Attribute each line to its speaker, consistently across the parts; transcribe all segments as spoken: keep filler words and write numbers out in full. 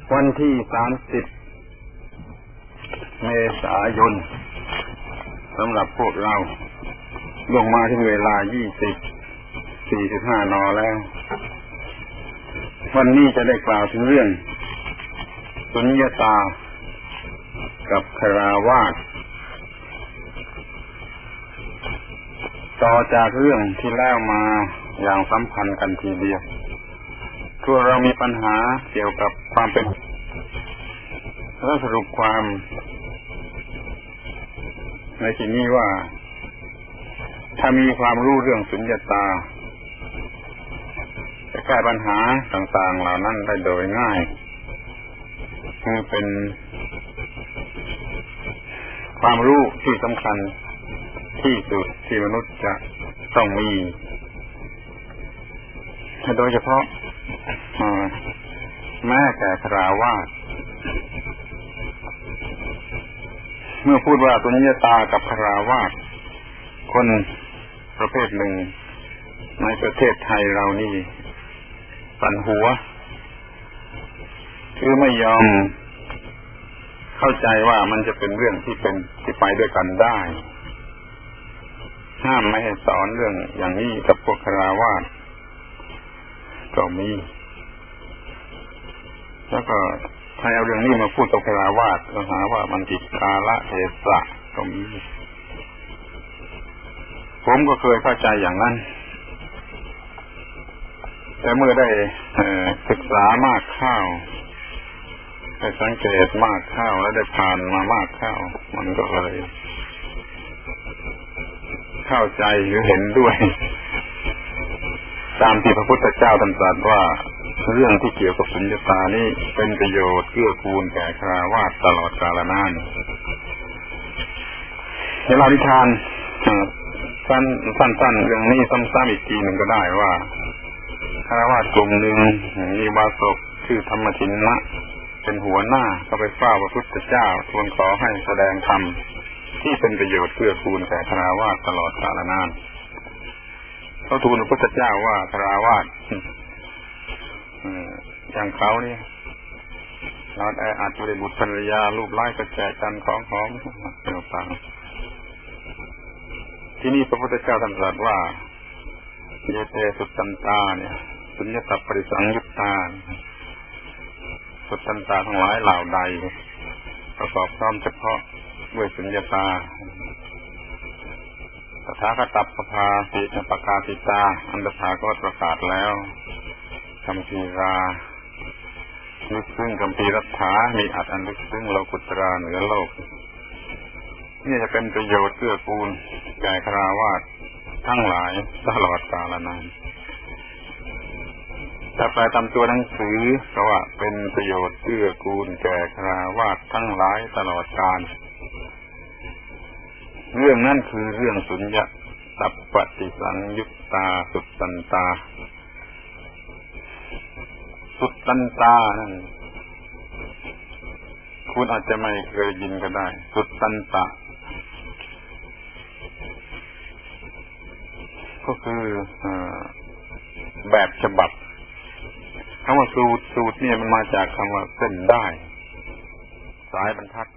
Speaker 1: วันที่สามสิบเมษายนสำหรับพวกเราลงมาที่เวลายี่สิบ สี่สิบห้าน นแล้ววันนี้จะได้กล่าวถึงเรื่องสุญญตากับคฤหัสถ์ต่อจากเรื่องที่แล้วมาอย่างสัมพันธ์กันทีเดียวคือเรามีปัญหาเกี่ยวกับความเป็นและสรุปความในที่นี้ว่าถ้ามีความรู้เรื่องสุญญตาจะแก้ปัญหาต่างๆเหล่านั้นได้โดยง่ายคือเป็นความรู้ที่สำคัญที่สุดที่มนุษย์จะต้องมีโดยเฉพาะแม้แต่คฤหัสถ์เมื่อพูดว่าสุญญตากับคฤหัสถ์คนประเภทหนึ่งในประเทศไทยเรานี่ปั่นหัวคือไม่ยอมเข้าใจว่ามันจะเป็นเรื่องที่เป็นที่ไปด้วยกันได้ห้ามไม่ให้สอนเรื่องอย่างนี้กับพวกคฤหัสถ์ก็มีแล้วก็ถ้าเอาเรื่องนี้มาพูดกับคฤหัสถ์ก็หาว่ามันผิดกาลเทศะก็มีผมก็เคยเข้าใจอย่างนั้นแต่เมื่อได้ศึกษามากเข้าได้สังเกตมากเข้าและได้ผ่านมามากเข้ามันก็เลยเข้าใจหรือเห็นด้วยตามที่พระพุทธเจ้าตรัสว่าเรื่องที่เกี่ยวกับสุญญตานี้เป็นประโยชน์เกื้อกูลแก่คฤหัสถ์ตลอดกาลนานเวลานิทานสั้นๆเรื่องนี้ซ้ำๆอีกทีหนึ่งก็ได้ว่าคฤหัสถ์กลุ่มหนึ่งมีอุบาสกชื่อธรรมทินนะเป็นหัวหน้าก็ไปเฝ้าพระพุทธเจ้าทูลขอให้แสดงธรรมที่เป็นประโยชน์เกื้อกูลแก่คฤหัสถ์ตลอดกาลนานเขาทูลพระพุทธเจ้าว่าคฤหัสถ์อย่างเขาเนี่ยเราแออัดไม่ได้บุตรภรรยารูปไร้กระแจกันของหอมต่างๆที่นี่พระพุทธเจ้าตรัสว่าเยเตสุตตันตาเนี่ยสุญญตาปริสังยุตตาสุตตันตาทั้งหลายเหล่าใดประกอบพร้อมเฉพาะด้วยสุญญตาตถาคตปภาสิปกาสิตาอันตถาคตประกาศแล้วคัมภีราลึกซึ้งคัมภีรัตถามีอัตอันลึกซึ้งโลกุตระเหนือโลกนี่จะเป็นประโยชน์เกื้อกูลแก่คฤหัสถ์ทั้งหลายตลอดกาลนานถ้าแปลตามตัวหนังสือก็ว่าเป็นประโยชน์เกื้อกูลแก่คฤหัสถ์ทั้งหลายตลอดกาลเรื่องนั้นคือเรื่องสุญญตาปฏิสังยุตตาสุตตันตาสุตตันตานั่นคุณอาจจะไม่เคยยินก็ได้สุตตันตาก็คือแบบฉบับคำว่าสูตรสูตรเนี่ยมันมาจากคำว่าเส้นได้สายบรรทัด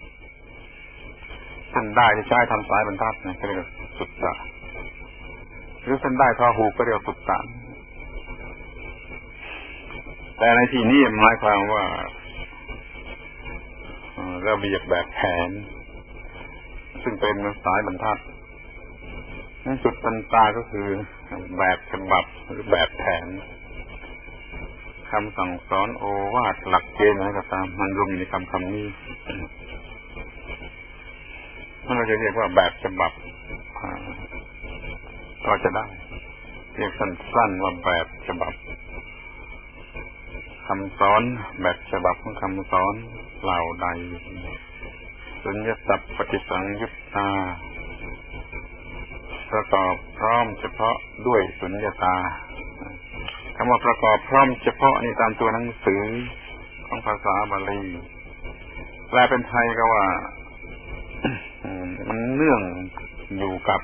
Speaker 1: เส้นได้ที่ใช้ทำสายบรรทัดเนี่ยเรียกสุตตะหรือเส้นได้ทอหูก็เรียกสุตตะแต่ในที่นี้หมายความว่าระเบียบแบบแผนซึ่งเป็นสายบรรทัดสุตตันตาก็คือแบบฉบับหรือแบบแผนคำสั่งสอนโอวาทหลักเกณฑ์อะไรก็ตามมันรวมอยู่ในคำคำนี้มันเราจะเรียกว่าแบบฉบับก็จะได้เรียกสั้นๆว่าแบบฉบับคำสอนแบบฉบับของคำสอนเหล่าใดสุญญตาปฏิสังยุตตาประกอบพร้อมเฉพาะด้วยสุญญตาคำว่าประกอบพร้อมเฉพาะนี่ตามตัวหนังสือของภาษาบาลีแปลเป็นไทยก็ว่ามันเนื่องอยู่กับ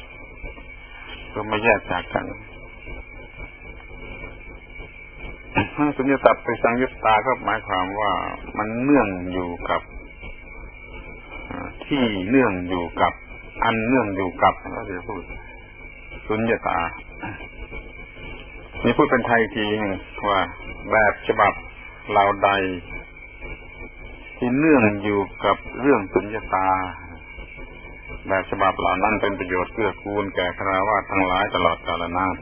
Speaker 1: ก็ไม่แยกจากกัน คสุญญตัตติสังยุตตาก็หมายความว่ามันเนื่องอยู่กับที่เนื่องอยู่กับอันเนื่องอยู่กับก็จะพูดสุญญตานี่พูดเป็นไทยจริงว่าแบบฉบับเหล่าใดที่เนื่องอยู่กับเรื่องสุญญตาแบบฉบับเหล่านั้นเป็นประโยชน์เกื้อกูลแก่คฤหัสถ์ทั้งหลายตลอดกาลนาน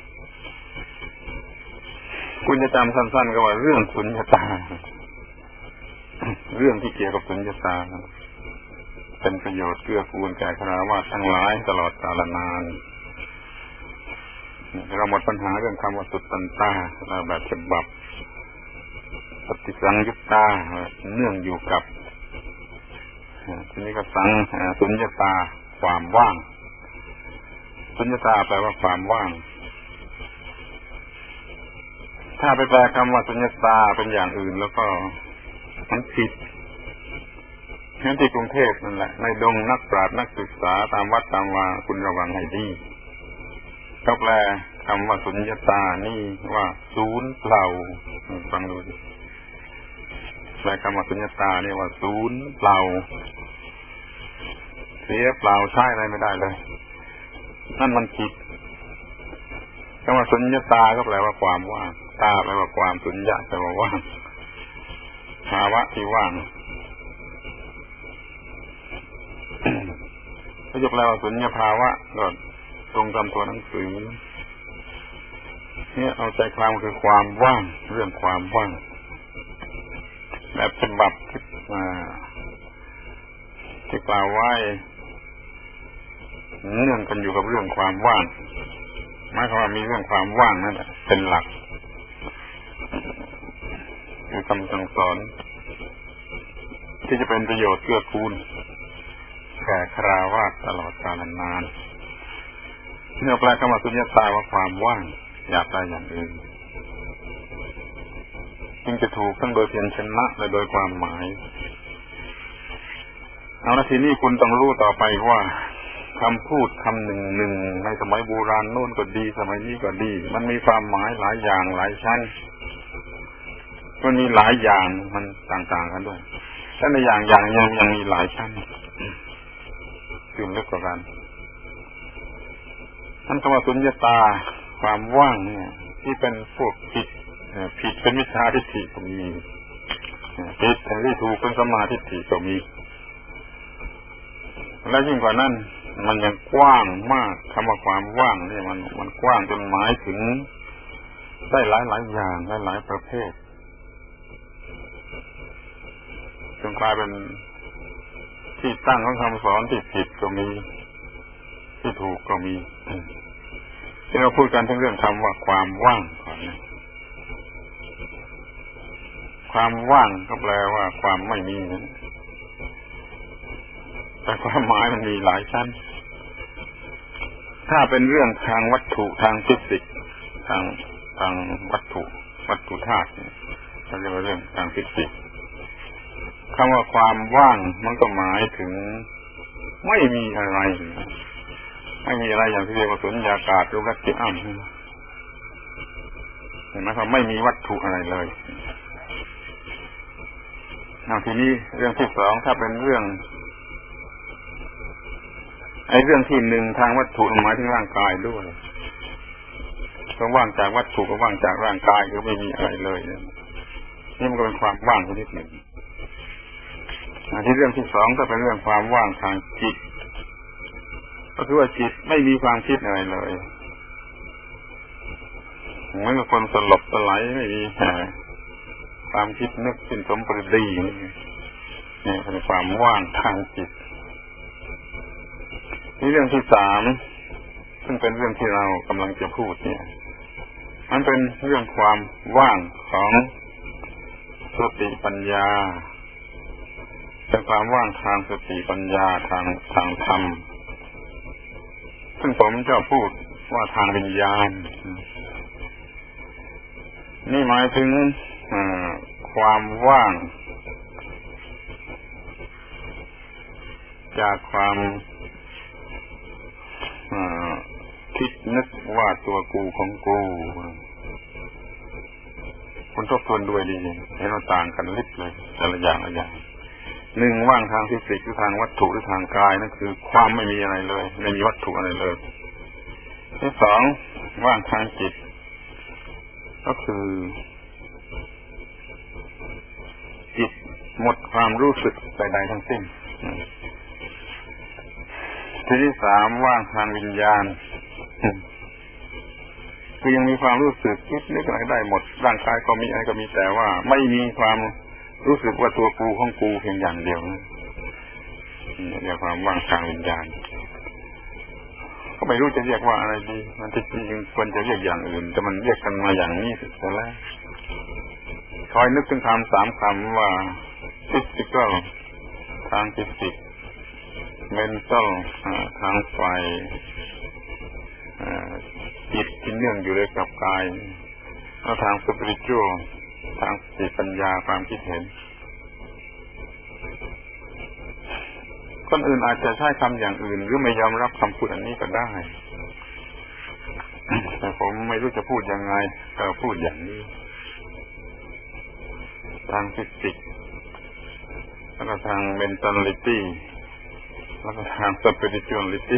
Speaker 1: คุณจะจำสั้นๆก็ว่าเรื่องสุญญตาเรื่องที่เกี่ยวกับสุญญตาเป็นประโยชน์เกื้อกูลแก่คฤหัสถ์ทั้งหลายตลอดกาลนานเราหมดปัญหาเรื่องคำว่าสุตตันตาแบบฉบับปฏิสังยุตตาเนื่องอยู่กับทีนี้ก็สังสุญญตาความว่างสุญญตาแปลว่าความว่างถ้าไปแปลคำว่าสุญญตาเป็นอย่างอื่นแล้วก็มันผิดงั้นที่กรุงเทพนั่นแหละในดงนักปราชญ์นักศึกษาตามวัดตามวาคุณระวังให้ดีเขาแปลคำว่าสุญญตานี่ว่าศูนย์เปล่าฟังดูดิแปลคำว่าสุญญตานี่ว่าศูนย์เปล่าเสียเปล่าใช้อะไรไม่ได้เลยนั่นมันผิดคำว่าสุญญตาก็แปลว่าความว่างตาแปลว่าความสุญญะแปลว่าว่างภาวะที่ว่างถ้าจะแปลว่าสุญญภาวะก็ตรงตามตัวหนังสือเนี่ยเอาใจความคือความว่างเรื่องความว่างแบบฉบับที่ที่กล่าวไว้เนื่องกันอยู่กับเรื่องความว่างหมายความว่ามีเรื่องความว่างนั่นแหละเป็นหลักคือคำสั่งสอนที่จะเป็นประโยชน์เกื้อกูลแก่คฤหัสถ์ตลอดกาลนานเนื้อแปลคำว่าสุญญตาว่าความว่างอยากได้อย่างอื่นจึงจะถูกทั้งโดยเพียงชนะและโดยความหมายเอาละทีนี้คุณต้องรู้ต่อไปว่าคำพูดคำหนึ่งหนึ่งในสมัยโบราณโน้นก็ดีสมัยนี้ก็ดีมันมีความหมายหลายอย่างหลายชั้นมันมีหลายอย่างมันต่างๆกันด้วยแต่ในอย่างอย่างยังยังมีหลายชั้นขึ้นลึกกว่ากันนั่นคำว่าสุญญตาความว่างเนี่ยที่เป็นพวกผิดผิดเป็นมิจฉาทิฏฐิก็มีผิดแต่ที่ถูกเป็นสัมมาทิฏฐิก็มีและยิ่งกว่านั้นมันยังกว้างมากคำว่าความว่างนี่มันมันกว้างจนหมายถึงได้หลายหลายอย่างได้หลายประเภทจนกลายเป็นที่ตั้งของคำสอนที่ผิดก็มีที่ถูกก็มีที่เราพูดกันทั้งเรื่องคำว่าความว่างก่อนนะความว่างก็แปลว่าความไม่มีนะแต่ความหมายมันมีหลายชั้นถ้าเป็นเรื่องทางวัตถุทางฟิสิกส์ทางทางวัตถุวัตถุธาตุเขาเรียกว่าเรื่องทางฟิสิกส์คำว่าความว่างมันก็หมายถึงไม่มีอะไรไม่มีอะไรอย่างที่เรียกว่าสุญญากาศรูปลักษณ์อ้ำเห็นไหมครับไม่มีวัตถุอะไรเลยเอาทีนี้เรื่องที่สองถ้าเป็นเรื่องไอ้เรื่องที่หนึ่งทางวัตถุหมายถึงร่างกายด้วยก็ว่างจากวัตถุก็ว่างจากร่างกายก็ไม่มีอะไรเลยนี่มันก็เป็นความว่างชนิดหนึ่งที่เรื่องที่สองก็เป็นเรื่องความว่างทางจิตก็คือว่าจิตไม่มีความคิดอะไรเลยเหมือนกับคนสลบสลายไม่มีความคิดนึกเป็นสมปริดีนี่เป็นความว่างทางจิตนี่เรื่องที่สามซึ่งเป็นเรื่องที่เรากำลังจะพูดเนี่ยมันเป็นเรื่องความว่างของสติปัญญาเป็นความว่างทางสติปัญญาทางทางธรรมซึ่งผมชอบพูดว่าทางวิญญาณนี่หมายถึงความว่างจากความคิดนึกว่าตัวกูของกูคุณทบทวนด้วยดีเห็นว่าต่างกันลิบเลยแต่ละอย่างละอย่างหนึ่งว่างทางฟิสิกส์หรือทางวัตถุหรือทางกายนั่นคือความไม่มีอะไรเลยไม่มีวัตถุอะไรเลยที่สองว่างทางจิตก็คือจิตหมดความรู้สึกใดๆทั้งสิ้นที่สามว่างทางวิญญาณคือยังมีความรู้สึกคิดนึกอะไรได้หมดร่างกายก็มีอะไรก็มีแต่ว่าไม่มีความรู้สึกว่าตัวกูของกูเพียงอย่างเดียวนี่เรียกความว่างทางวิญญาณก็ไม่รู้จะเรียกว่าอะไรดีมันจริงๆควรจะเรียกอย่างอื่นแต่มันเรียกกันมาอย่างนี้สุดแล้วคอยนึกถึงคำสามคำว่า physical ทางฟิสิกส์ mental ทางไฟจิตที่เนื่องอยู่ด้วยกับกายแล้วทาง spiritual ทางสติปัญญาความคิดเห็นคนอื่นอาจจะใช้คำอย่างอื่นหรือไม่ยอมรับคำพูดอันนี้ก็ได้แต่ผมไม่รู้จะพูดยังไงก็พูดอย่างนี้ทางฟิสิกส์แล้วก็ทาง mentality แล้วก็ทาง spirituality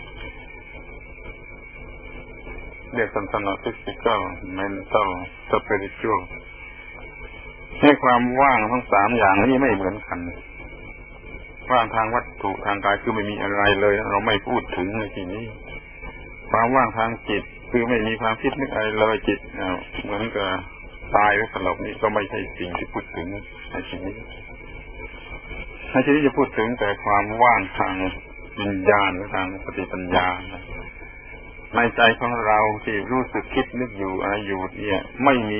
Speaker 1: เรียกสั้นๆว่า physical mental spiritual ให้ความว่างทั้งสามอย่างนี้ไม่เหมือนกันว่างทางวัตถุทางกายคือไม่มีอะไรเลยเราไม่พูดถึงในที่นี้ความว่างทางจิตคือไม่มีความคิดนึกอะไรเลยจิตเหมือนกับตายหรือสลบนี่ก็ไม่ใช่สิ่งที่พูดถึงในที่นี้ในที่นี้จะพูดถึงแต่ความว่างทางวิญญาณหรือทางสติปัญญาในใจของเราที่รู้สึกคิดนึกอยู่อะไรอยู่เนี่ยไม่มี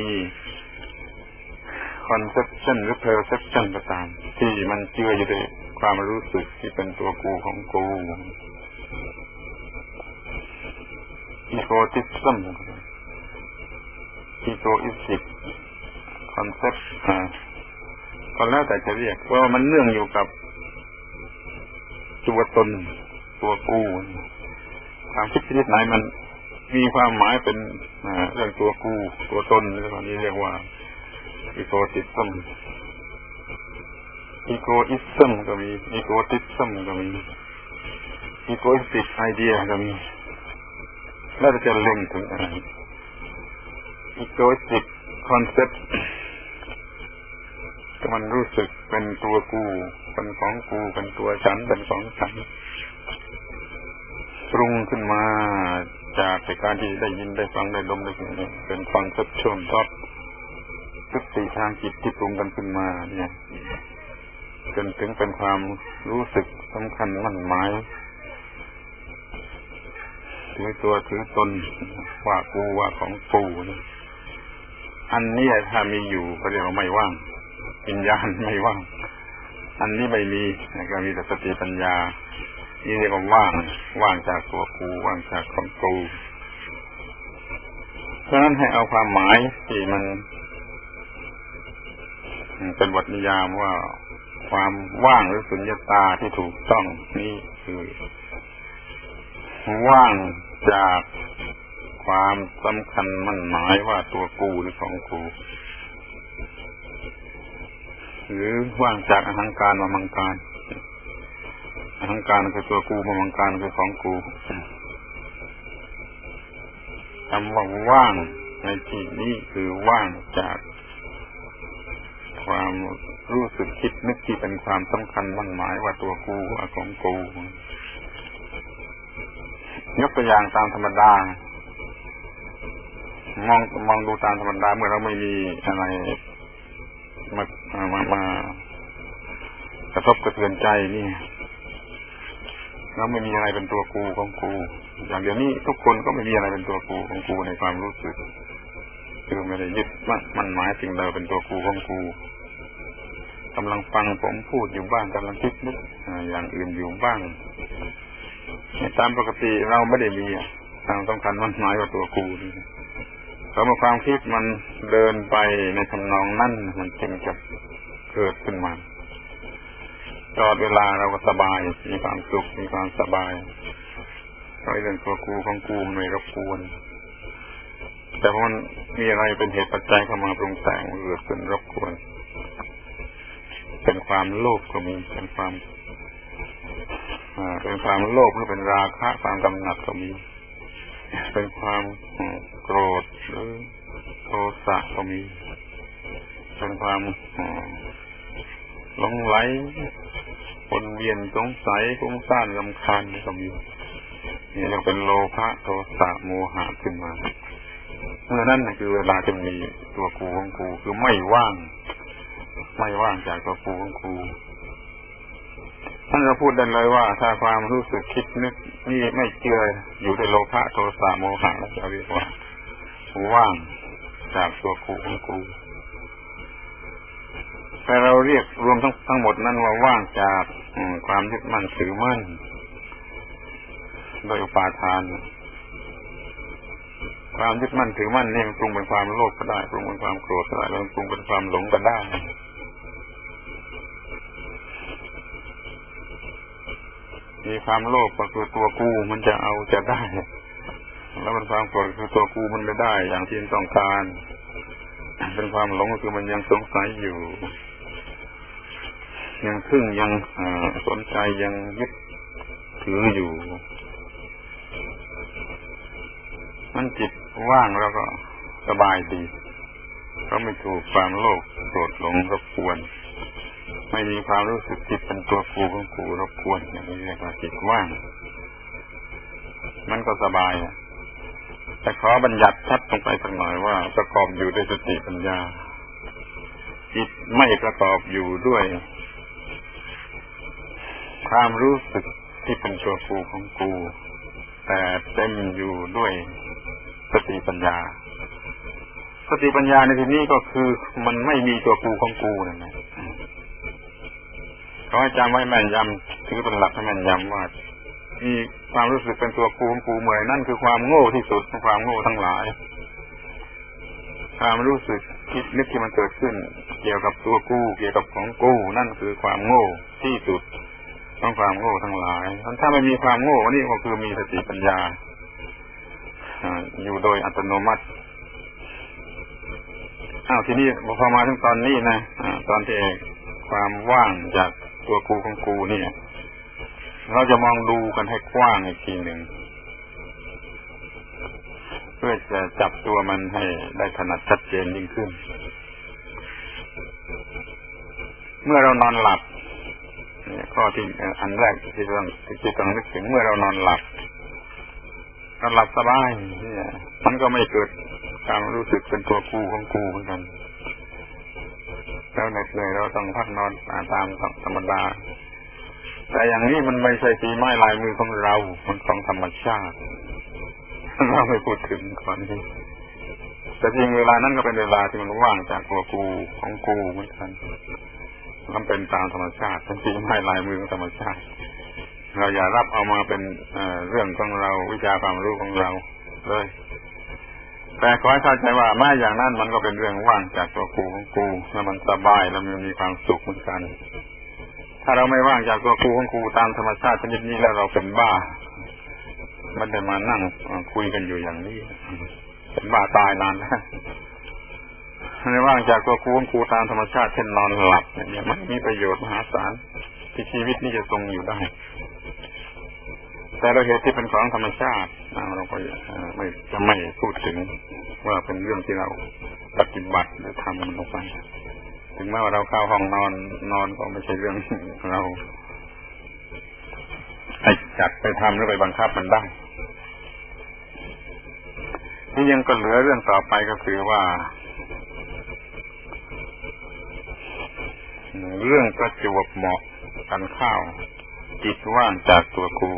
Speaker 1: conception หรือ perception ก็ตามที่มันเจืออยู่ด้วยความรู้สึกที่เป็นตัวกูของกู egotism egoistic concept อ่าก็แล้วแต่จะเรียกเพราะมันเนื่องอยู่กับตัวตนตัวกูความคิดชนิดไหนมันมีความหมายเป็นเรื่องตัวกูตัวตนหรือแบบนี้เรียกว่า egotism egoism ก็มี egotism ก็มี egoistic idea ก็มีแล้วจะเล็งถึงอะไร egoistic concept ก็มันรู้สึกเป็นตัวกูเป็นของกูเป็นตัวฉันเป็นของฉันปรุงขึ้นมาจากการที่ได้ยินได้ฟังได้ดมได้กลิ่นเป็นฟังสับชมทอดพฤติทางจิตที่ปรุงกันขึ้นมาเนี่ยจนถึงเป็นความรู้สึกสำคัญมั่นหมายถือตัวถือตนว่ากูว่าของกูอันนี้ถ้ามีอยู่ก็เรียกว่าไม่ว่างวิญญาณไม่ว่างอันนี้ไม่มีก็มีแต่สติปัญญานี่เรียกว่าว่างว่างจากตัวกูว่างจากของกูเพราะฉะนั้นให้เอาความหมายที่มันเป็นบทนิยามว่าความว่างหรือสุญญตาที่ถูกต้องนี่คือว่างจากความสำคัญมั่นหมายว่าตัวกูหรือของกูหรือว่างจากอหังการมามังการอหังการคือตัวกูมามังการคือของกูคำว่าว่างในที่นี้คือว่างจากความรู้สึกคิดนึกที่เป็นความสำคัญมั่นหมายว่าตัวกูว่าของกูยกตัวอย่างตามธรรมดามองมองดูตามธรรมดาเมื่อเราไม่มีอะไรมามามากระทบกระเทือนใจนี่เราไม่มีอะไรเป็นตัวกูของกูอย่างเดี๋ยวนี้ทุกคนก็ไม่มีอะไรเป็นตัวกูของกูในความรู้สึกคือไม่ได้ยึดมั่นหมายสิ่งใดเป็นตัวกูของกูกำลังฟังผมพูดอยู่บ้างกำลังคิดนึกอย่างอื่นอยู่บ้างตามปกติเราไม่ได้มีทางสำคัญมั่นหมายว่าตัวกูนี่เพราะเมื่อความคิดมันเดินไปในทำนองนั้นมันจึงจะเกิดขึ้นมาตลอดเวลาเราก็สบายมีความสุขมีความสบายเพราะเรื่องตัวกูของกูไม่รบกวนแต่พอมันมีอะไรเป็นเหตุปัจจัยเข้ามาปรุงแต่งเกิดขึ้นรบกวนเป็นความโลภก็มีเป็นความอ่าเป็นความโลภหรือเป็นราคะความกำหนัดก็มีเป็นความโกรธหรือโทสะก็มีเป็นความหลงไหลวนเวียนสงสัยฟุ้งซ่านรำคาญก็มีนี่เรียกเป็นโลภะโทสะโมหะขึ้นมาเมื่อนั้นคือเวลาจะมีตัวกูของกูคือไม่ว่างไม่ว่างจากตัวกูของกูท่านจะพูดได้เลยว่าถ้าความรู้สึกคิดนึกนี่ไม่เจืออยู่ในโลภะโทสะโมหะแล้วจะเรียกว่าว่างจากตัวกูของกูแต่เราเรียกรวมทั้งทั้งหมดนั้นว่าว่างจากความยึดมั่นถือมั่นโดยอุปาทานความยึดมั่นถือมั่นนี่มันปรุงเป็นความโลภก็ได้ปรุงเป็นความโกรธก็ได้แล้วปรุงเป็นความหลงก็ได้มีความโลภก็คือตัวกูมันจะเอาจะได้แล้วมันความโกรธคือตัวกูมันไม่ได้อย่างที่ต้องการเป็นความหลงก็คือมันยังสงสัยอยู่ยังครึ่งยังสนใจยังยึดถืออยู่มันจิตว่างแล้วก็สบายดีเพราะไม่ถูกความโลภโกรธหลงรบกวนไม่มีความรู้สึกจิตเป็นตัวกูของกูรบกวนอย่างนี้เรียกว่าจิตว่างมันก็สบายแต่ขอบัญญัติชัดลงไปสักหน่อยว่าประกอบอยู่ด้วยสติปัญญาจิตไม่ประกอบอยู่ด้วยความรู้สึกที่เป็นตัวกูของกูแต่เต็มอยู่ด้วยสติปัญญาสติปัญญาในที่นี้ก็คือมันไม่มีตัวกูของกูนั่นแหละขอให้จำไว้แม่นยำถือเป็นหลักให้แม่นยำว่ามีความรู้สึกเป็นตัวกูของกูเมื่อนั่นคือความโง่ที่สุดของความโง่ทั้งหลายความรู้สึกคิดนึกที่มันเกิดขึ้นเกี่ยวกับตัวกูเกี่ยวกับของกูนั่นคือความโง่ที่สุดของความโง่ทั้งหลายถ้าไม่มีความโง่นี่ก็คือมีสติปัญญาอยู่โดยอัตโนมัติอ้าวทีนี้พอมาถึงตอนนี้นะตอนที่ความว่างจากตัวกูของกูนี่เราจะมองดูกันให้กว้างอีกทีหนึ่งเพื่อจะจับตัวมันให้ได้ถนัดชัดเจนยิ่งขึ้นเมื่อเรานอนหลับนี่ข้อที่อันแรกที่ต้องที่ต้องนึกถึงเมื่อเรานอนหลับเราหลับสบายนี่มันก็ไม่เกิดความรู้สึกเป็นตัวกูของกูเหมือนกันแล้วในเคยเราต้องพักนอนตามธรรมดาแต่อย่างนี้มันไม่ใช่ฝีไม้ลายมือของเรามันของธรรมชาติเราไม่พูดถึงก่อนนี้แต่จริงเวลานั้นก็เป็นเวลาที่มันว่างจากตัวกูของกูเหมือนกันมันเป็นตามธรรมชาติเป็นฝีไม้ลายมือของธรรมชาติเราอย่ารับเอามาเป็น เอ่อ เรื่องของเราวิชาความรู้ของเราเลยแต่ขอให้เข้าใจว่าแม้อย่างนั้นมันก็เป็นเรื่องว่างจากตัวกูของกูแล้วมันสบายแล้วมันมีความสุขเหมือนกันถ้าเราไม่ว่างจากตัวกูของกูตามธรรมชาติชนิดนี้แล้วเราเป็นบ้าไม่ได้มานั่งคุยกันอยู่อย่างนี้เป็นบ้าตายนานแล้วไม่ว่างจากตัวกูของกูตามธรรมชาติเช่นนอนหลับเนี่ยมันมีประโยชน์มหาศาลที่ชีวิตนี้จะทรงอยู่ได้แต่เราเหตุที่เป็นของธรรมชาติเราก็ไม่จะไม่พูดถึงว่าเป็นเรื่องที่เราปฏิบัติหรือทำมันลงไปถึงแม้ว่าเราเข้าห้องนอนนอนก็ไม่ใช่เรื่องเราไอ้จัดไปทำหรือไปบังคับมันได้ที่ยังก็เหลือเรื่องต่อไปก็คือว่าเรื่องประจวบเหมาะกันข้าวจิตว่างจากตัวกู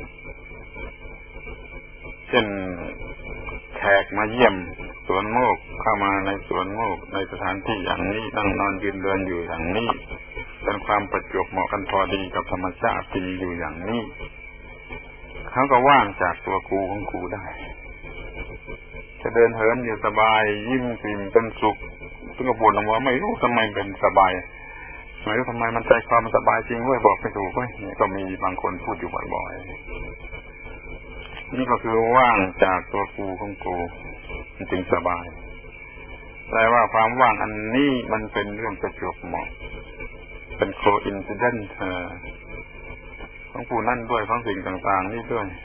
Speaker 1: เช่นแขกมาเยี่ยมสวนโมกเข้ามาในสวนโมกในสถานที่อย่างนี้นั่งนอนยืนเดินอยู่อย่างนี้เป็นความประจวบเหมาะกันพอดีกับธรรมชาติที่อยู่อย่างนี้เขาก็ว่างจากตัวกูของกูได้จะเดินเหินอยู่สบายยิ้มกลิ่มเป็นสุขซึ่งก็บ่นว่าไม่รู้ทำไมเป็นสบายไม่รู้ทำไมมันใจความมันสบายจริงเว้ยบอกไม่ถูกเว้ยนี่ก็มีบางคนพูดอยู่บ่อยๆนี่ก็คือว่างจากตัวกูของกูมันจึงสบายแต่ว่าความว่างอันนี้มันเป็นเรื่องประจวบเหมาะเป็นโคอินซิเดนต์ของผู้นั่นด้วยของสิ่งต่างๆนี่ด้วย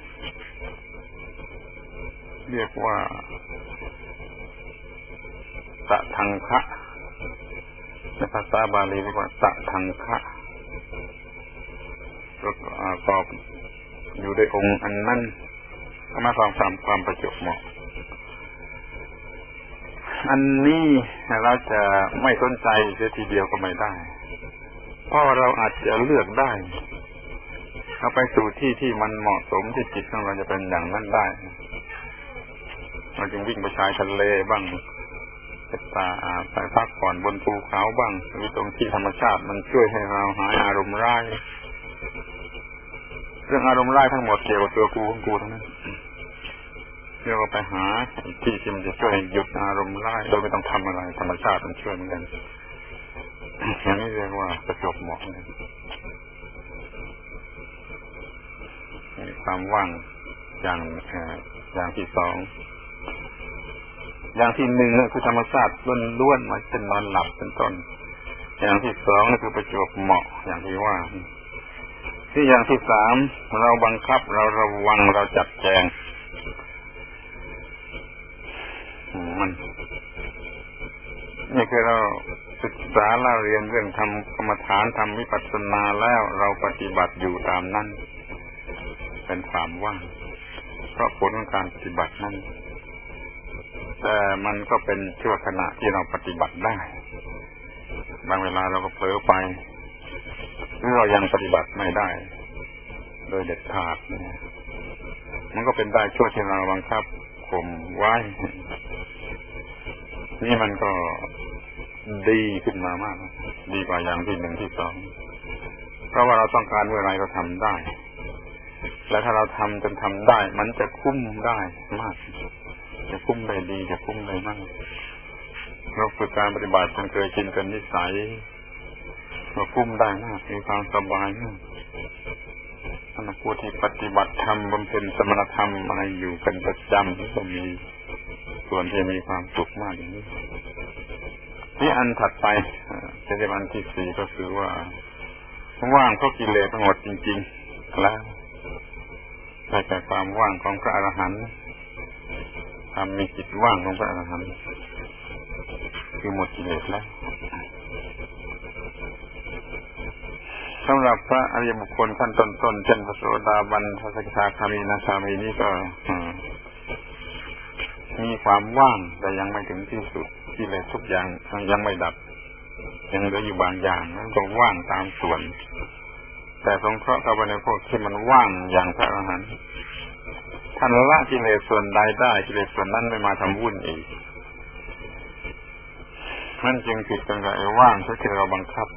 Speaker 1: เรียกว่าตะทังคะในภาษาบาลีเรียกว่าตะทังคะประกอบอยู่ในองค์อันนั้นก็มาความความความประจวบเหมาะอันนี้เราจะไม่สนใจเสียทีเดียวก็ไม่ได้เพราะเราอาจจะเลือกได้เอาไปสู่ที่ที่มันเหมาะสมที่จิตของเราจะเป็นอย่างนั้นได้เราจึงวิ่งไปชายทะเลบ้างไปตาไปพักผ่อนบนภูเขาบ้างหรือตรงที่ธรรมชาติมันช่วยให้เราหายอารมณ์ร้ายเรื่องอารมณ์ร้ายทั้งหมดเกี่ยวกับตัวกูของกูทั้งนั้นเราก็ไปหาที่ที่มันจะช่วยหยุดอารมณ์ร้ายโดยไม่ต้องทำอะไรธรรมชาติมันช่วยเหมือนกันอย่างนี้เรียกว่าประจวบเหมาะมีความว่างอย่างอย่างที่สองอย่างที่หนึ่งก็คือธรรมชาติล้วนๆมาเช่นนอนหลับเป็นต้นอย่างที่สองก็คือประจวบเหมาะอย่างที่ว่าที่อย่างที่สามเราบังคับเราระวังเราจัดแจงมันนี่คือเราศึกษาเราเรียนเรื่องทำกรรมฐานทำวิปัสสนาแล้วเราปฏิบัติอยู่ตามนั้นเป็นความว่างเพราะผลของการปฏิบัตินั้นแต่มันก็เป็นชั่วขณะที่เราปฏิบัติได้บางเวลาเราก็เผลอไปหรือเรายังปฏิบัติไม่ได้โดยเด็ดขาดมันก็เป็นได้ชั่วที่เราบังคับข่มไว้นี่มันก็ดีขึ้นมามากดีกว่าอย่างที่หนึ่งที่สองเพราะว่าเราต้องการเมื่อไรก็ทำได้และถ้าเราทำจนทำได้มันจะคุ้มได้มากจะคุ้มได้ดีจะคุ้มได้มากเราฝึกการปฏิบัติจนเคยชินเป็นนิสัยเราคุ้มได้มากมีความสบายมากท่านผู้ที่ปฏิบัติธรรมบำเพ็ญสมณธรรมอะไรอยู่เป็นประจำก็มีส่วนที่มีความสุขมากอย่างนี้ที่อันถัดไปจะเรียกอันที่สี่ก็คือว่าว่างเพราะกิเลสทั้งหมดจริงๆแล้วได้แก่ความว่างของพระอรหันต์ความมีจิตว่างของพระอรหันต์คือหมดกิเลสแล้วสำหรับพระอริยบุคคลขั้นต้นๆเช่นพระโสดาบันพระสกิทาคามีอนาคามีนี่ก็มีความว่างแต่ยังไม่ถึงที่สุดกิเลสทุกอย่างยังไม่ดับยังเหลืออยู่บางอย่างนั้นก็ว่างตามส่วนแต่สงเคราะห์เข้าไปในพวกที่มันว่างอย่างพระอรหันต์ท่านละกิเลสส่วนใดได้กิเลสส่วนนั้นไม่มาทำวุ่นอีกนั่นจึงผิดกันกับไอ้ว่างที่เราบังคับ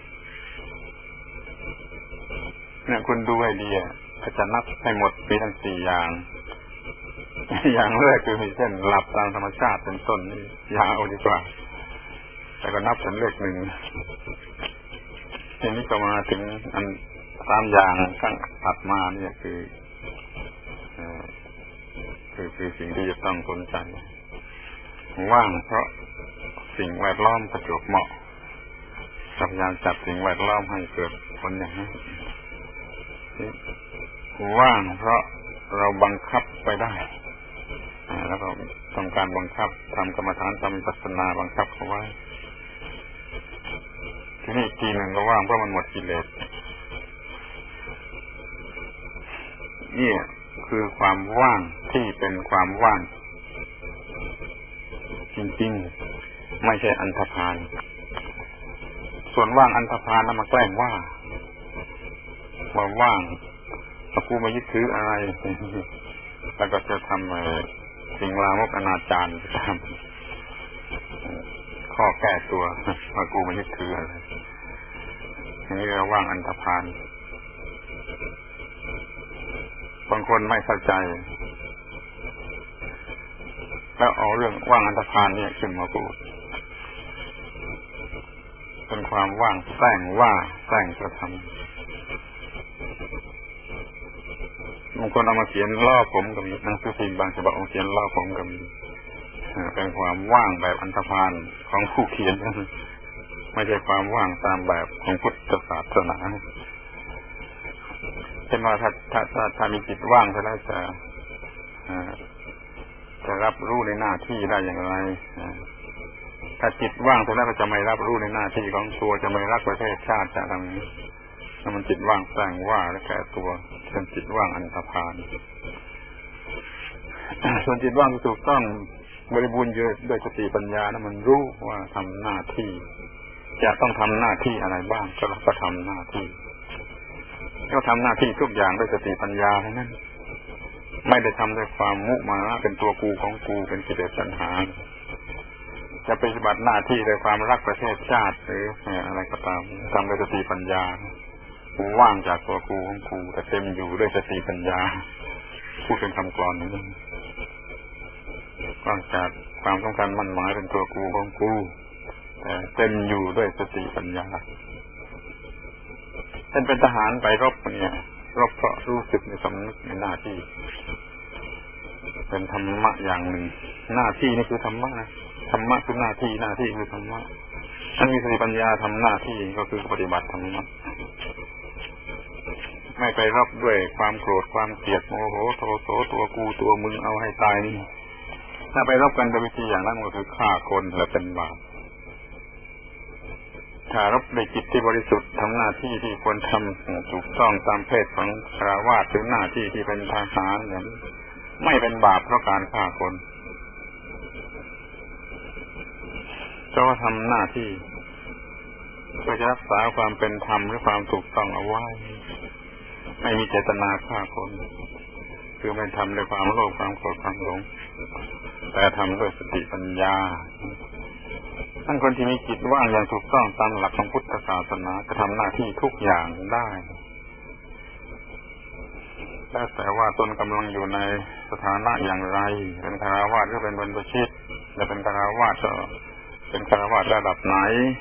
Speaker 1: เนี่ยคุณดูให้ดีอ่ะจะนับให้หมดมีทั้งสี่อย่างอย่างแรกคือเช่นหลับตามธรรมชาติเป็นต้นนี่ยาวดีกว่าแต่ก็นับเป็นเลขหนึ่งทีนี้ก็มาถึงอันสามอย่างข้างถัดมาเนี่ยคือคือคือสิ่งที่จะต้องสนใจว่างเพราะสิ่งแวดล้อมประจวบเหมาะพยายามจัดสิ่งแวดล้อมให้เกิดผลอย่างนั้นว่างเพราะเราบังคับไปได้แล้วก็ต้องการบังคับทำกรรมฐานทำวิปัสสนาบังคับเขาไว้ทีนี้ทีหนึ่งก็ว่างเพราะมันหมดกิเลสนี่คือความว่างที่เป็นความว่างจริงๆไม่ใช่อันธพาลส่วนว่างอันธพาลนั้นมาแกล้งว่าว่าว่างถ้ากูไม่ยึดถืออะไรแล้วก็จะทำสิ่งลามกอนาจารทำข้อแก้ตัวว่ากูไม่ยึดถืออะไรอย่างนี้เราว่างอันธพาลบางคนไม่เข้าใจแล้วเอาเรื่องว่างอันธพาลเนี่ยขึ้นมาพูดเป็นความว่างแกล้งว่าแกล้งกระทำบางคนเอามาเขียนล่อผมก็มีหนังสือพิมพ์บางฉบับเอาเขียนล่อผมก็มีเป็นความว่างแบบอันธพาลของผู้เขียนไม่ใช่ความว่างตามแบบของพุทธศาสนาเช่นว่าถ้าถ้าถ้าถ้ามีจิตว่างแล้วจะจะรับรู้ในหน้าที่ได้อย่างไรถ้าจิตว่างแล้วก็จะไม่รับรู้ในหน้าที่ของตัวจะไม่รักประเทศชาติจะทำนี้ถ้ามันจิตว่างแสงว่าและแก่ตัวเป็นจิตว่างอันธพาลส่วนจิตว่างที่ถูกต้องบริบูรณ์ด้วยสติปัญญานะมันรู้ว่าทำหน้าที่จะต้องทำหน้าที่อะไรบ้างก็เราก็ทำหน้าที่ก็ทำหน้าที่ทุกอย่างด้วยสติปัญญาเท่านั้นไม่ได้ทำด้วยความมุมานะเป็นตัวกูของกูเป็นกิเลสตัณหาจะปฏิบัติหน้าที่ด้วยความรักประเทศชาติหรืออะไรก็ตามทำด้วยสติปัญญากูว่างจากตัวกูของกูแต่เต็มอยู่ด้วยสติปัญญาพูดเป็นคำกลอนนี้ว่างจากความต้องการมั่นหมายเป็นตัวกูของกูแต่เต็มอยู่ด้วยสติปัญญาเป็นเป็นทหารไปรบเนี่ยรบเพราะรู้สึกในสำนึกในหน้าที่เป็นธรรมะอย่างหนึ่งหน้าที่นี่คือธรรมะนะธรรมะคือหน้าที่หน้าที่คือธรรมะถ้ามีสติปัญญาทำหน้าที่ก็คือปฏิบัติธรรมะไม่ไปรบด้วยความโกรธความเกลียดโมโหโทโสตัวกูตัวมึงเอาให้ตายนี่ถ้าไปรบกันโดยวิธีอย่างนั้นก็คือฆ่าคนและเป็นบาปถ้ารบด้วยจิตที่บริสุทธิ์ทำหน้าที่ที่ควรทำถูกต้องตามเพศของคฤหัสถ์หรือหน้าที่ที่เป็นทหารอย่างไม่เป็นบาปเพราะการฆ่าคนเพราะว่าทำหน้าที่เพื่อจะรักษาความเป็นธรรมหรือความถูกต้องเอาไว้ไม่มีเจตนาฆ่าคนคือไม่ทำด้วยความโลภความโกรธความหลงแต่ทำด้วยสติปัญญาท่านคนที่มีจิตว่างอย่างถูกต้องตามหลักของพุทธศาสนาจะทำหน้าที่ทุกอย่างได้แล้วแต่ว่าตนกำลังอยู่ในสถานะอย่างไรเป็นคฤหัสถ์หรือเป็นบรรพชิตจะเป็นคฤหัสถ์ก็เป็นคฤหัสถ์ระดับไหน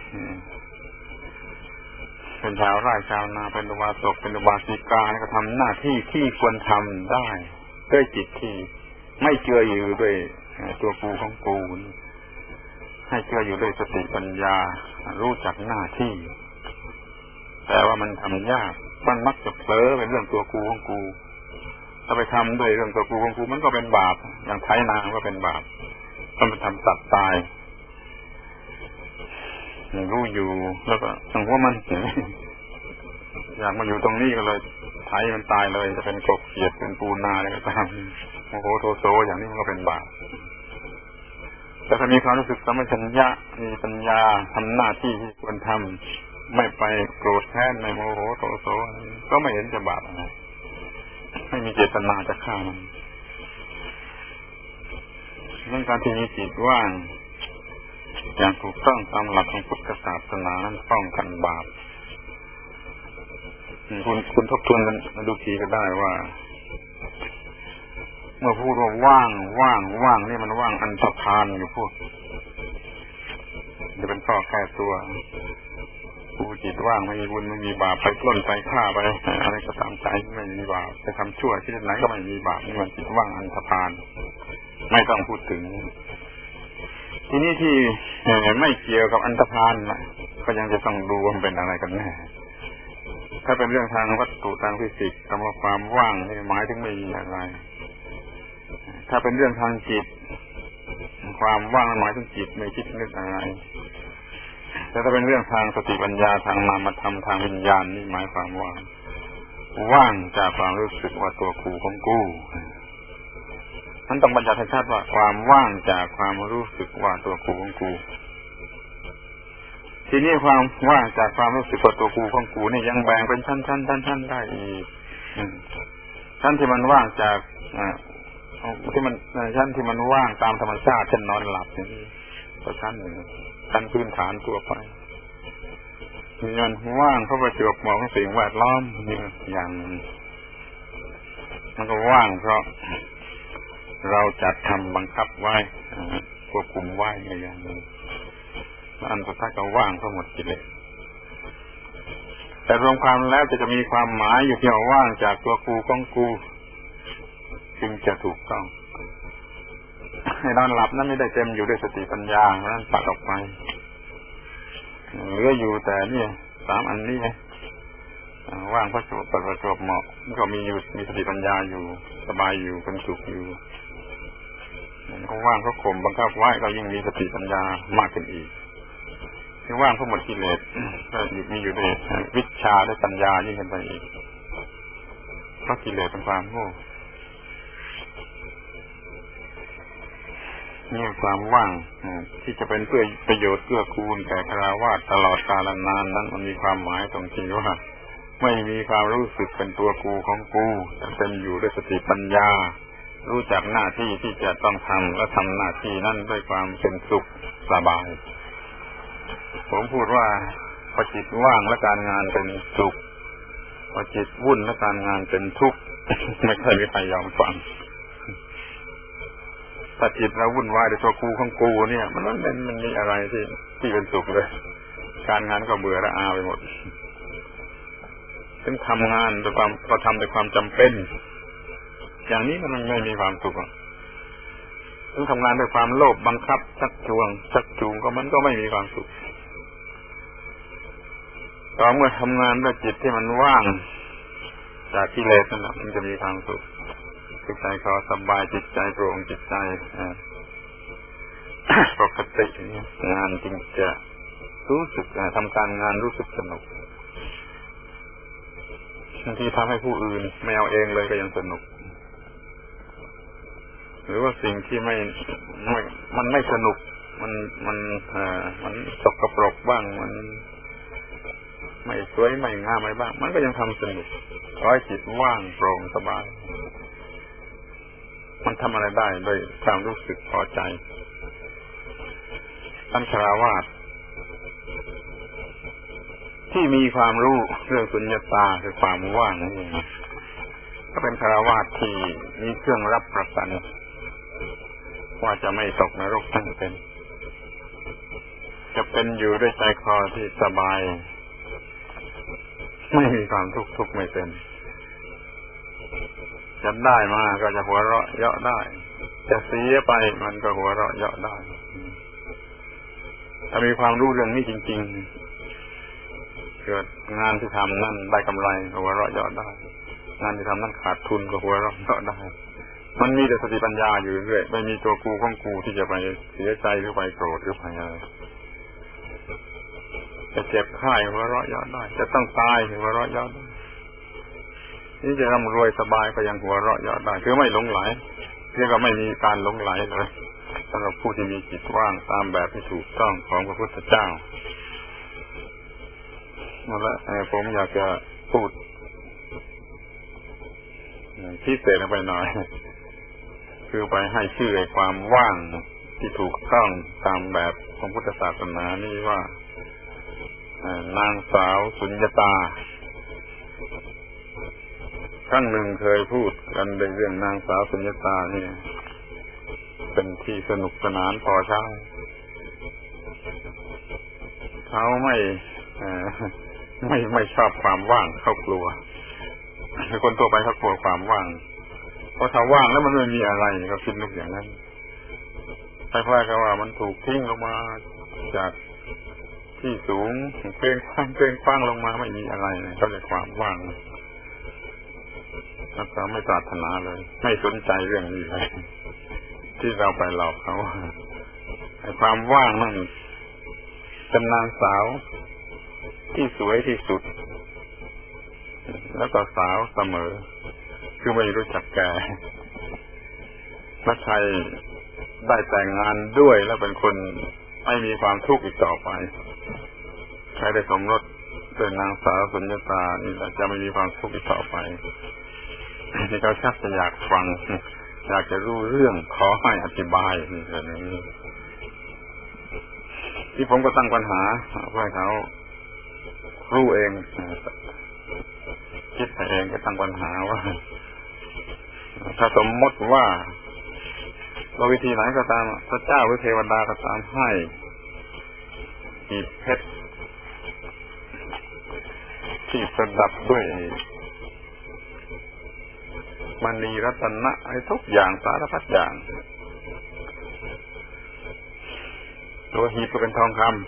Speaker 1: เป็นชาวไร่ชาวนาเป็นอุบาสกเป็นอุบาสิกาก็ทำหน้าที่ที่ควรทำได้ด้วยจิตที่ไม่เจืออยู่ด้วยตัวกูของกูให้เจืออยู่ด้วยสติปัญญารู้จักหน้าที่แต่ว่ามันทำยากมันมักจะเผลอเป็นเรื่องตัวกูของกูถ้าไปทำด้วยเรื่องตัวกูของกูมันก็เป็นบาปอย่างไถนาก็เป็นบาปต้องไปทำสัตว์ตายรู้อยู่แล้วก็สังว่ามันอยากมาอยู่ตรงนี้ก็เลยไถมันตายเลยจะเป็นกบเขียดเป็นปูนาอะไรก็ตามโมโหโทโสอย่างนี้มันก็เป็นบาปแต่ถ้ามีความรู้สึกสัมปชัญญะมีปัญญาทำหน้าที่ที่ควรทำไม่ไปโกรธแค้นไม่โมโหโทโสก็ไม่เห็นจะบาปอะไรไม่มีเจตนาจะฆ่ามันเรื่องการที่มีจิตว่างอย่างถูกต้องตามหลักของพุทธศาสนานั้นป้องกันบาปคุณคุณทบทวนกันดูทีก็ได้ว่าเมื่อพูดว่าว่างว่างว่างนี่มันว่างอันธพาลอยู่พูดจะเป็นข้อแก้ตัวผู้จิตว่างไม่มีบุญไม่มีบาปไปปล้นไปฆ่าไปอะไรก็ตามใจไม่มีบาปไปทำชั่วที่ไหนก็ไม่มีบาปนี่มันจิตว่างอันธพาลไม่ต้องพูดถึงทีนี้ที่ไม่เกี่ยวกับอันธพาลนะก็ยังจะต้องดูว่าเป็นอะไรกันแน่ถ้าเป็นเรื่องทางวัตถุทางฟิสิกส์คำว่าความว่างนี่หมายถึงไม่มีอะไรถ้าเป็นเรื่องทางจิตความว่างหมายถึงจิตไม่คิดนึกอะไรแต่ถ้าเป็นเรื่องทางสติปัญญาทางนามธรรมทางวิญญาณนี่หมายความว่าว่างจากความรู้สึกว่าตัวกูของกูมันต้องบัญญัติให้ชัดว่าความว่างจากความรู้สึกว่าตัวกูของกูทีนี้ความว่างจากความรู้สึกว่าตัวกูของกูนี่ยังแบ่งเป็นชั้นๆชั้นๆได้อีกชั้นที่มันว่างจากที่มันชั้นที่มันว่างตามธรรมชาติเช่นนอนหลับอย่างนี้ก็ชั้นหนึ่งชั้นพื้นฐานตัวไปมีเงินว่างเข้าไปประจวบเหมาะกับสิ่งแวดล้อมนี่อย่างมันก็ว่างเพราะเราจัดทำบังคับไว้ควบคุมไว้อย่างนี้อันสุดท้ายก็ว่างทั้งหมดกิเลสแต่รวมความแล้วจะจะมีความหมายอยู่ที่ว่าว่างจากตัวกูของกูจึงจะถูกต้องให้นอนหลับนั้นไม่ได้เต็มอยู่ด้วยสติปัญญานั้นปัดออกไปเหลืออยู่แต่นี่สามอันนี้ว่างประจวบประจวบเหมาะก็มีอยู่มีสติปัญญาอยู่สบายอยู่เป็นสุขอยู่ก็ว่างก็ข่มบังคับไว้ก็ยิ่งมีสติปัญญามากขึ้นอีกที่ว่างก็หมดกิเลสก็มีอยู่ในวิชาและปัญญายิ่งขึ้นไปอีกเพราะกิเลสเป็นความโง่นี่ความว่างที่จะเป็นเพื่อประโยชน์เพื่อกูลแก่ฆราวาสตลอดกาลนานนั้นมันมีความหมายตรงที่ว่าไม่มีความรู้สึกเป็นตัวกูของกูแต่เป็นอยู่ด้วยสติปัญญารู้จักหน้าที่ที่จะต้องทำและทำหน้าที่นั่นด้วยความเป็นสุขสบายผมพูดว่าพอจิตว่างและการงานเป็นสุขพอจิตวุ่นและการงานเป็นทุกข์ไม่ค่อยมีใครยอมฟังถ้าจิตเราวุ่นวายในตัวกูของกูเนี่ยมันมันมันมีอะไรที่ที่เป็นสุขเลยการงานก็เบื่อระอาไปหมดถึงทำงานด้วยความก็ทำด้วยความจำเป็นอย่างนี้มันไม่มีความสุขถึงทำงานด้วยความโลภบังคับชักจูงชักจูงก็มันก็ไม่มีความสุขต่อเมื่อทำงานด้วยจิตที่มันว่างจากกิเลสนั่นแหละมันจะมีความสุขจิตใจคอสบายจิตใจโปร่งจิตใจปกติงานจึงจะรู้สึกทำการงานรู้สึกสนุกบางทีทำให้ผู้อื่นไม่เอาเองเลยก็ยังสนุกหรือว่าสิ่งที่ไม่ไม่มันไม่สนุกมันมันเอ่อมันสกปรกบ้างมันไม่สวยไม่งามอะไรบ้างมันก็ยังทำสนุกร้อยจิตว่างโปร่งสบายมันทำอะไรได้โดยความรู้สึกพอใจท่านฆราวาสที่มีความรู้เรื่องสุญญตาคือความว่างนี่ก็เป็นฆราวาสที่มีเครื่องรับประกันว่าจะไม่ตกนรกทั้งเป็นจะเป็นอยู่ด้วยใจคอที่สบายไม่มีความทุกข์ทุกข์ไม่เป็นจะได้มาก็จะหัวเราะเยาะได้จะเสียไปมันก็หัวเราะเยาะได้ถ้ามีความรู้เรื่องนี้จริงๆเกิดงานที่ทำนั่นได้กำไรก็หัวเราะเยาะได้งานที่ทำนั่นขาดทุนก็หัวเราะเยาะได้มันมีแต่สติปัญญาอยู่เรื่อยไม่มีตัวกูของกูที่จะไปเสียใจหรือไปโกรธหรือไปอะไรจะเจ็บไข้หัวเราะเยาะได้จะต้องตายหัวเราะเยาะได้นี่จะร่ำรวยสบายก็ยังหัวเราะเยาะได้คือไม่หลงไหลเรียกว่าไม่มีการหลงไหลเลยสำหรับผู้ที่มีจิตว่างตามแบบที่ถูกต้องของพระพุทธเจ้านั่นแหละผมอยากจะพูดพิเศษลงไปหน่อยคือไปให้ชื่อไอ้ความว่างที่ถูกต้องตามแบบของพุทธศาสนานี่ว่านางสาวสุญญตาครั้งหนึ่งเคยพูดกันในเรื่องนางสาวสุญญตานี่เป็นที่สนุกสนานพอใช้เขาไม่ไม่ไม่ชอบความว่างเขากลัวคนทั่วไปเขากลัวความว่างเพราะถ้าว่างแล้วมันไม่มีอะไรก็คิดนึกอย่างนั้นคล้ายๆกับว่ามันถูกทิ้งลงมาจากที่สูงเคลื่อนคว้างเคลื่อนคว้างลงมาไม่มีอะไรเขาเรียกความว่างเราไม่ปรารถนาเลยไม่สนใจเรื่องนี้เลยที่เราไปหลอกเขาความว่างนั่นเป็นนางสาวที่สวยที่สุดแล้วก็สาวเสมอคือไม่รู้จักแก่ถ้าใครได้แต่งงานด้วยแล้วเป็นคนไม่มีความทุกข์อีกต่อไปใครได้สมรสเป็นนางสาวสุญญตานี่จะไม่มีความทุกข์อีกต่อไปที่เขาชักจะอยากฟังอยากจะรู้เรื่องขอให้อธิบายนี่แบบนี้ที่ผมก็ตั้งปัญหาเพื่อให้เขารู้เองคิดเองก็ตั้งปัญหาว่าถ้าสมมติว่าเราวิธีไหนก็ตามพระเจ้าหรือเทวดาก็ตามให้หีบเพชรที่ประดับด้วยมณีรัตนะให้ทุกอย่างสารพัดอย่างตัวหีบก็เป็นทองคำ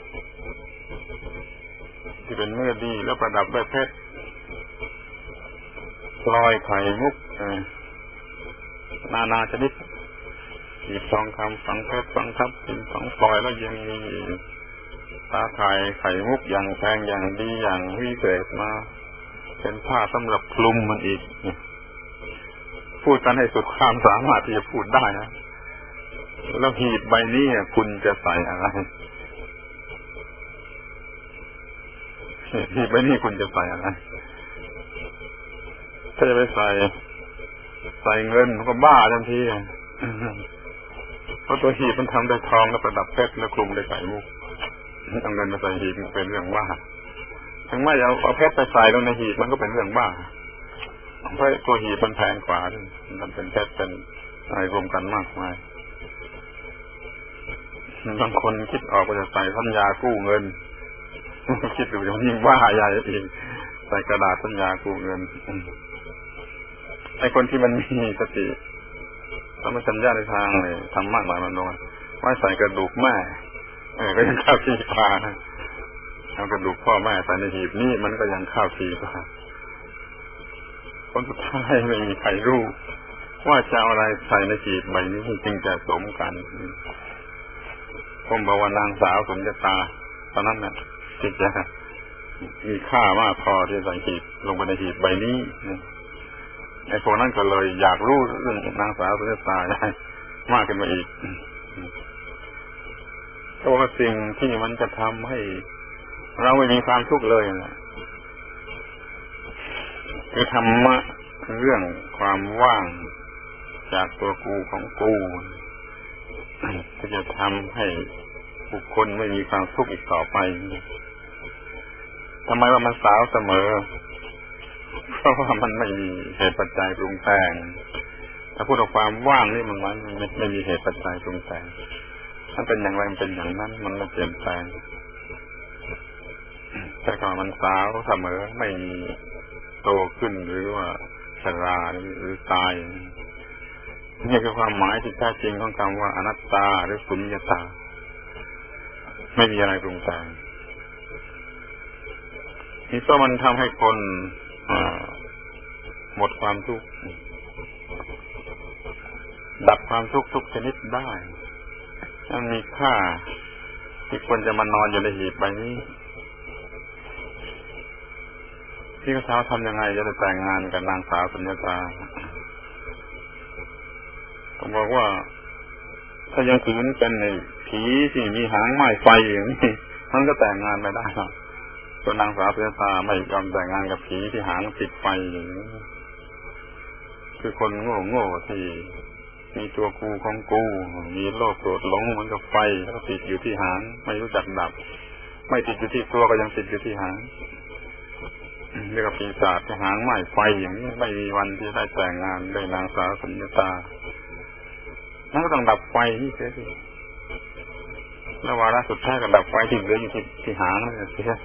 Speaker 1: ที่เป็นเนื้อดีแล้วประดับด้วยเพชรพลอยไข่มุกนานาชนิดหีบทองคำฝังเพชรฝังทับทิมฝังพลอยแล้วยังมีตาไข่ไข่มุกอย่างแพงอย่างดีอย่างวิเศษมาเป็นผ้าสำหรับคลุมมันอีกพูดกันให้สุดความสามารถที่จะพูดได้นะแล้วหีบใบนี้คุณจะใส่อะไรหีบใบนี้คุณจะใส่อะไรถ้าจะไปใส่ใส่เงินก็บ้าทันทีเพราะตัวหีบมันทำด้วยทองแล้วประดับเพชรแล้วคลุมด้วยไข่มุกเอาเงินมาใส่หีบเป็นเรื่องบ้าถึงไม่เอาเอาเพชรไปใส่ลงในหีบมันก็เป็นเรื่องบ้าเพราะตัวหีบมันแพงกว่ามันเป็นเพชรเป็นอะไรรวมกันมากมายบางคนคิดออกว่าจะใส่สัญญากู้เงินคิดดูมันยิ่งบ้าใหญ่อีกใส่กระดาษสัญญากู้เงินไอ้คนที่มันมีสติแล้วมันสัญญาในทางเลยทำมากหลายมันน้อยว่าใส่กระดูกแม่เออก็ยังข้าวสีปลาเอากระดูกพ่อแม่ใส่ในหีบนี่มันก็ยังข้าวสีปลาคนสุดท้ายไม่มีใครรู้ว่าจะเอาอะไรใส่ในหีบใบนี้จึงจะสมกันผมบอกว่านางสาวสุญญตาตอนนั้นเนี่ยที่จะมีค่ามากพอที่จะใส่หีบลงไปในหีบใบนี้ไอ้พวกนั้นก็เลยอยากรู้เรื่องนางสาวสุญญตาได้มากขึ้นมาอีกเพราะว่าสิ่งที่มันจะทำให้เราไม่มีความทุกข์เลยนะคือธรรมะเรื่องความว่างจากตัวกูของกูที่จะทำให้บุคคลไม่มีความทุกข์อีกต่อไปทำไมว่ามันสาวเสมอเพราะว่ามันไม่มีเหตุปัจจัยปรุงแต่งถ้าพูดถึงความว่างนี่มันไม่ไม่มีเหตุปัจจัยปรุงแต่งถ้าเป็นอย่างไรมันเป็นอย่างนั้นมันไม่เปลี่ยนแปลงแต่ก่อนมันสาวเสมอไม่มีโตขึ้นหรือว่าชราหรือตายนี่คือความหมายที่แท้จริงของคำว่าอนัตตาหรือสุญญตาไม่มีอะไรปรุงแต่งนี่ก็มันทำให้คนหมดความทุกข์ดับความทุกข์ทุกชนิดได้มันมีค่าที่ควรจะมานอนอยู่ในหีบใบนี้ที่เขาถามทำยังไงจะได้แต่งงานกับนางสาวสุญญตาผมบอกว่าถ้ายังถือนี่เป็นในผีที่มีหางไม้ไฟอย่างนี้มันก็แต่งงานไม่ได้ครับส่วนนางสาวสุญญตาไม่ยอมแต่งงานกับผีที่หางติดไฟอย่างนี้คือคนโง่โง่ที่มีตัวกูของกูมีโลภโกรธหลงเหมือนกับไฟแล้วติดอยู่ที่หางไม่รู้จักดับไม่ติดอยู่ที่ตัวก็ยังติดอยู่ที่หางเรียกว่าปีศาจที่หางไม้ไฟอย่างนี้ไม่มีวันที่ได้แต่งงานได้นางสาวสุญญตานั่นก็ต้องดับไฟนี่เสียสิแล้ววาระสุดท้ายก็ดับไฟที่เหลืออยู่ที่ที่หางนั่นเสีย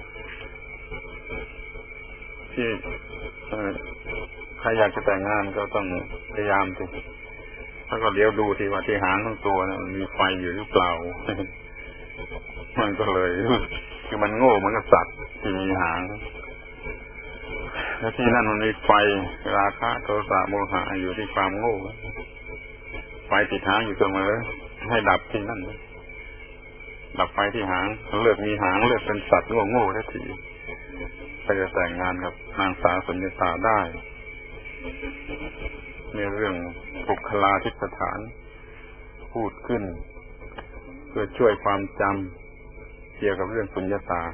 Speaker 1: ที่ใครอยากจะแต่งงานก็ต้องพยายามสิแล้วก็เลี้ยวดูที่ว่าที่หางทั้งตัวเนี่ยมันมีไฟอยู่หรือเปล่ามันก็เลยคือมันโง่เหมือนกับสัตว์ที่มีหางแล้วที่นั่นมันมีไฟราคะโทสะโมหะอยู่ที่ความโง่ไฟติดหางอยู่เสมอให้ดับที่นั่นดับไฟที่หางเลือกมีหางเลือกเป็นสัตว์โง่ๆได้ทีไปจะแต่งงานกับนางสาวสุญญตาได้ในเรื่องปุคลาธิสถานพูดขึ้นเพื่อช่วยความจำเกี่ยวกับเรื่องสุญญตา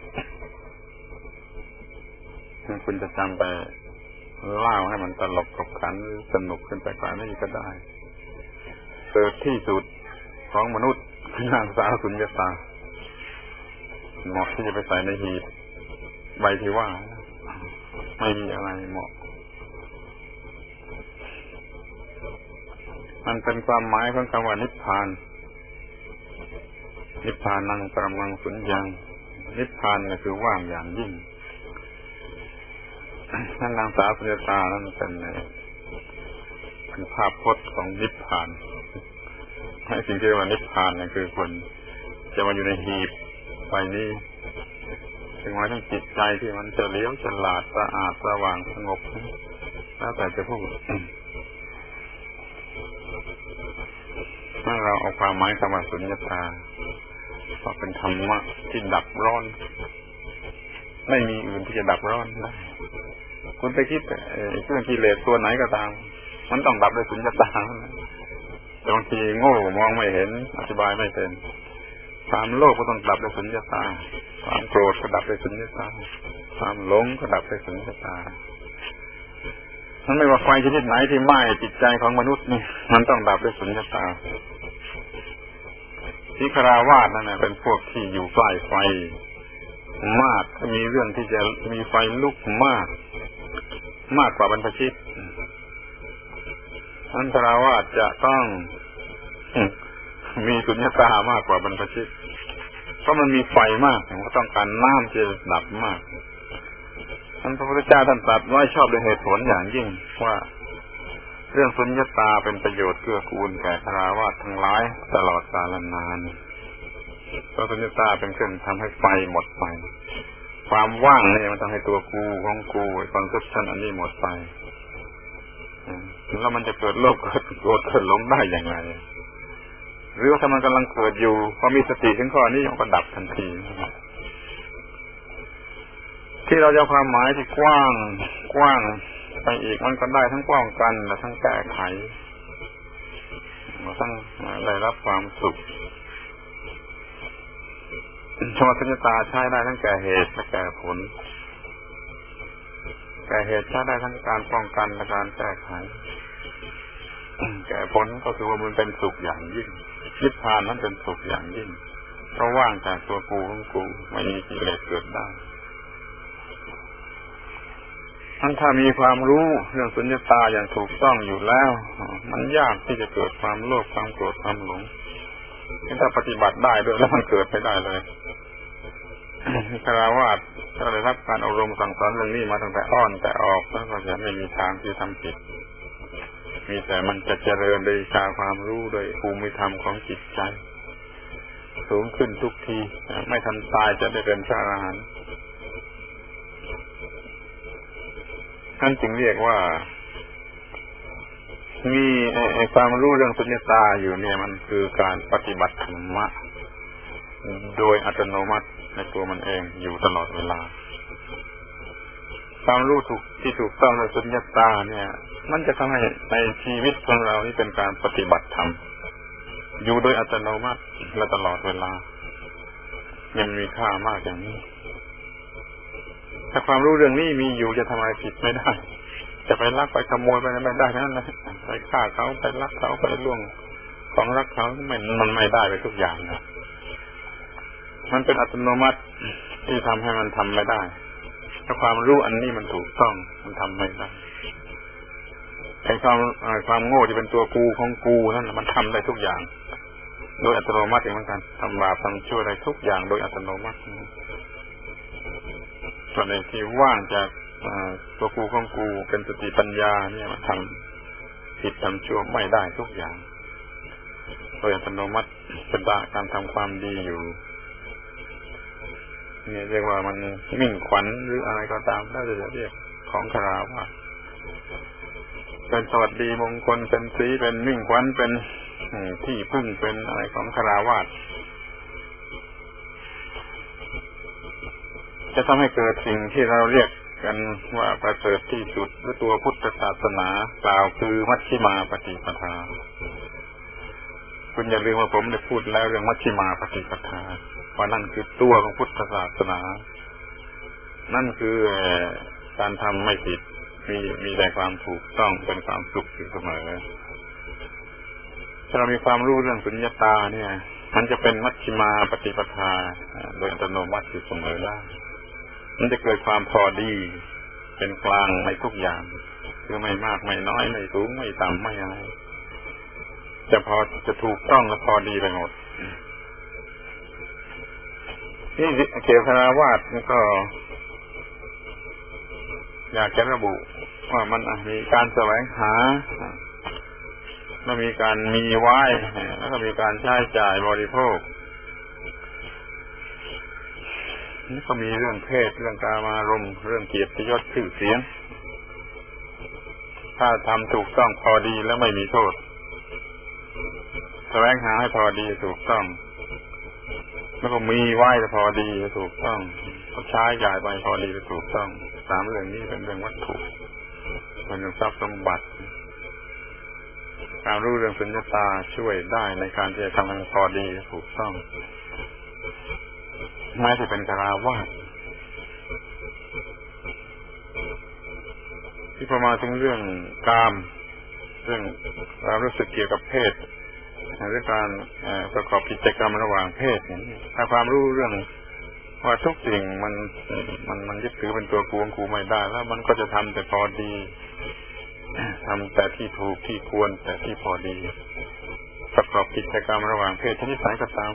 Speaker 1: คุณจะจำไปเล่าให้มันตลกขบขันสนุกขึ้นไปกว่านี้ก็ได้เกิดที่สุดของมนุษย์คือนางสาวสุญญตาเหมาะที่จะไปใส่ในหีบใบที่ว่าไม่มีอะไรเหมาะมันเป็นความหมายของคำว่านิพพานนิพพานังปรมังสุญญังนิพพานก็คือว่างอย่างยิ่งนั่นนางสาวสุญญตานั่นเป็นเป็นภาพพจน์ของนิพพานให้สิ่งที่เรียกว่านิพพานนี่คือคนจะมาอยู่ในหีบไปนี่ถึงหมายถึงจิตใจที่มันจะเลี้ยวฉลาดสะอาดสว่างสงบแล้วแต่จะพูดถ้าเราเอาความหมายคำว่าสุญญตาก็เป็นธรรมะที่ดับร้อนไม่มีอื่นที่จะดับร้อนได้คุณไปคิดเครื่องกิเลสตัวไหนก็ตามมันต้องดับด้วยสุญญตาบางทีโง่มองไม่เห็นอธิบายไม่เป็นความโลภก็ต้องดับด้วยสุญญตาความโกรธก็ดับด้วยสุญญตาความหลงก็ดับด้วยสุญญตามันไม่ว่าไฟชนิดไหนที่ไหม้จิตใจของมนุษย์นี่มันต้องดับด้วยสุญญตาที่คฤหัสถ์นั่นน่ะเป็นพวกที่อยู่ใกล้ไฟมากมีเรื่องที่จะมีไฟลุกมากมากกว่าบรรพชิตท่านคฤหัสถ์จะต้องมีสุญญตามากกว่าบรรพชิตเพราะมันมีไฟมากมันก็ต้องการน้ำที่จะดับมากท่านพระพุทธเจ้าท่านตรัสไว้ชอบด้วยเหตุผลอย่างยิ่งว่าเรื่องสุญญตาเป็นประโยชน์เกื้อกูลแก่คฤหัสถ์ทั้งหลายตลอดกาลนานเพราะสุญญตาเป็นเครื่องทำให้ไฟหมดไปความว่างนี่มันทำให้ตัวกูของกูคอนเซ็ปชันอันนี้หมดไปแล้วมันจะเกิดโลภเกิดโกรธเกิดหลงได้อย่างไรหรือว่าถ้ามันกำลังเกิดอยู่พอมีสติถึงข้อนี้มันก็ดับทันทีที่เราจะความหมายที่กว้างกว้างไปอีกมันก็ได้ทั้งป้องกันและทั้งแก้ไขทั้งได้รับความสุขธรรมสุญญตาใช้ได้ทั้งแก่เหตุและแก่ผลแก่เหตุใช้ได้ทั้งการป้องกันและการแก้ไขแก่ผลก็คือว่ามันเป็นสุขอย่างยิ่งนิพพานนั้นเป็นสุขอย่างยิ่งเพราะว่างจากตัวกูของกูไม่มีกิเลสเกิดได้ท่านถ้ามีความรู้เรื่องสุญญตาอย่างถูกต้องอยู่แล้วมันยากที่จะเกิดความโลภความโกรธความหลงถ้าปฏิบัติได้ด้วยแล้วมันเกิดไปได้เลยคฤหัสถ์ถ้าได้รับการอบรมสั่งสอนเรื่องนี้มาตั้งแต่อ้อนแต่ออกแล้วก็จะไม่มีทางที่ทำผิดมีแต่มันจะเจริญโดยวิชาความรู้โดยภูมิธรรมของจิตใจสูงขึ้นทุกทีไม่ทันตายจะได้เป็นพระอรหันต์ท่านจึงเรียกว่ามีความรู้เรื่องสุญญตาอยู่เนี่ยมันคือการปฏิบัติธรรมะโดยอัตโนมัติในตัวมันเองอยู่ตลอดเวลาความรู้ถูกที่ถูกต้องในสุญญตาเนี่ยมันจะทำให้ในชีวิตของเรานี่เป็นการปฏิบัติธรรมอยู่โดยอัตโนมัติและตลอดเวลายังมีค่ามากอย่างนี้ถ้าความรู้เรื่องนี้มีอยู่จะทำอะไรผิดไม่ได้จะไปลักไปขโมยไปไม่ได้นั่นแหละไปฆ่าเขาไปลักเขาไปล่วงของรักเขาไม่มันไม่ได้ไปทุกอย่างนะมันเป็นอัตโนมัติที่ทำให้มันทำไม่ได้ถ้าความรู้อันนี้มันถูกต้องมันทำไม่ได้ไอ้ความความโง่ที่เป็นตัวกูของกูนั่นมันทำได้ทุกอย่างโดยอัตโนมัติเหมือนกันทำบาปทำชั่วได้ทุกอย่างโดยอัตโนมัติส่วนในที่ว่างจากตัวกูของกูเป็นสติปัญญาเนี่ยมันทำผิดทำชั่วไม่ได้ทุกอย่างโดยอัตโนมัติเป็นการทำความดีอยู่นี่เรียกว่ามันมิ่งขวัญหรืออะไรก็ตามได้จะเรียกของคฤหัสถ์เป็นสวัสดีมงคลเป็นสีเป็นมิ่งขวัญเป็นที่พึ่งเป็นอะไรของคฤหัสถ์จะทำให้เกิดสิ่งที่เราเรียกกันว่าประเสริฐที่สุดหรือตัวพุทธศาสนากล่าวคือมัชฌิมาปฏิปทาคุณอย่าลืมว่าผมได้พูดแล้วเรื่องมัชฌิมาปฏิปทาว่านั่นคือตัวของพุทธศาสนานั่นคือการทำไม่ผิดมีมีแต่ความถูกต้องเป็นความสุขอยู่เสมอถ้าเรามีความรู้เรื่องสุญญตาเนี่ยมันจะเป็นมัชฌิมาปฏิปทาโดยอัตโนมัติอยู่เสมอได้มันจะเกิดความพอดีเป็นกลางในทุกอย่างคือไม่มากไม่น้อยไม่สูงไม่ต่ำไม่อะไรจะพอจะถูกต้องและพอดีไปหมดนี่เกี่ยวกับคฤหัสถ์นี่ก็อยากจะระบุว่ามันมีการแสวงหาแล้วมีการมีไว้แล้วก็มีการใช้จ่ายบริโภคนี่ก็มีเรื่องเพศเรื่องกามารมณ์เรื่องเกียรติยศชื่อเสียงถ้าทำถูกต้องพอดีแล้วไม่มีโทษแสวงหาให้พอดีถูกต้องแล้วก็มีไหวแต่พอดีถูกต้องก็ใช้จ่ายไปพอดีถูกต้องสามเรื่องนี้เป็นเรื่องวัตถุเป็นเรื่องทรัพย์สมบัติการรู้เรื่องสุญญตาช่วยได้ในการที่จะทำให้พอดีถูกต้องแม้จะเป็นฆราวาสที่พอมาถึงเรื่องกามเรื่องความรู้สึกเกี่ยวกับเพศหรือการประกอบกิจกรรมระหว่างเพศถ้าความรู้เรื่องว่าทุกสิ่งมันมันมันยึดถือเป็นตัวกูของกูไม่ได้แล้วมันก็จะทำแต่พอดีทำแต่ที่ถูกที่ควรแต่ที่พอดีประกอบกิจกรรมระหว่างเพศชนิดไหนก็ตาม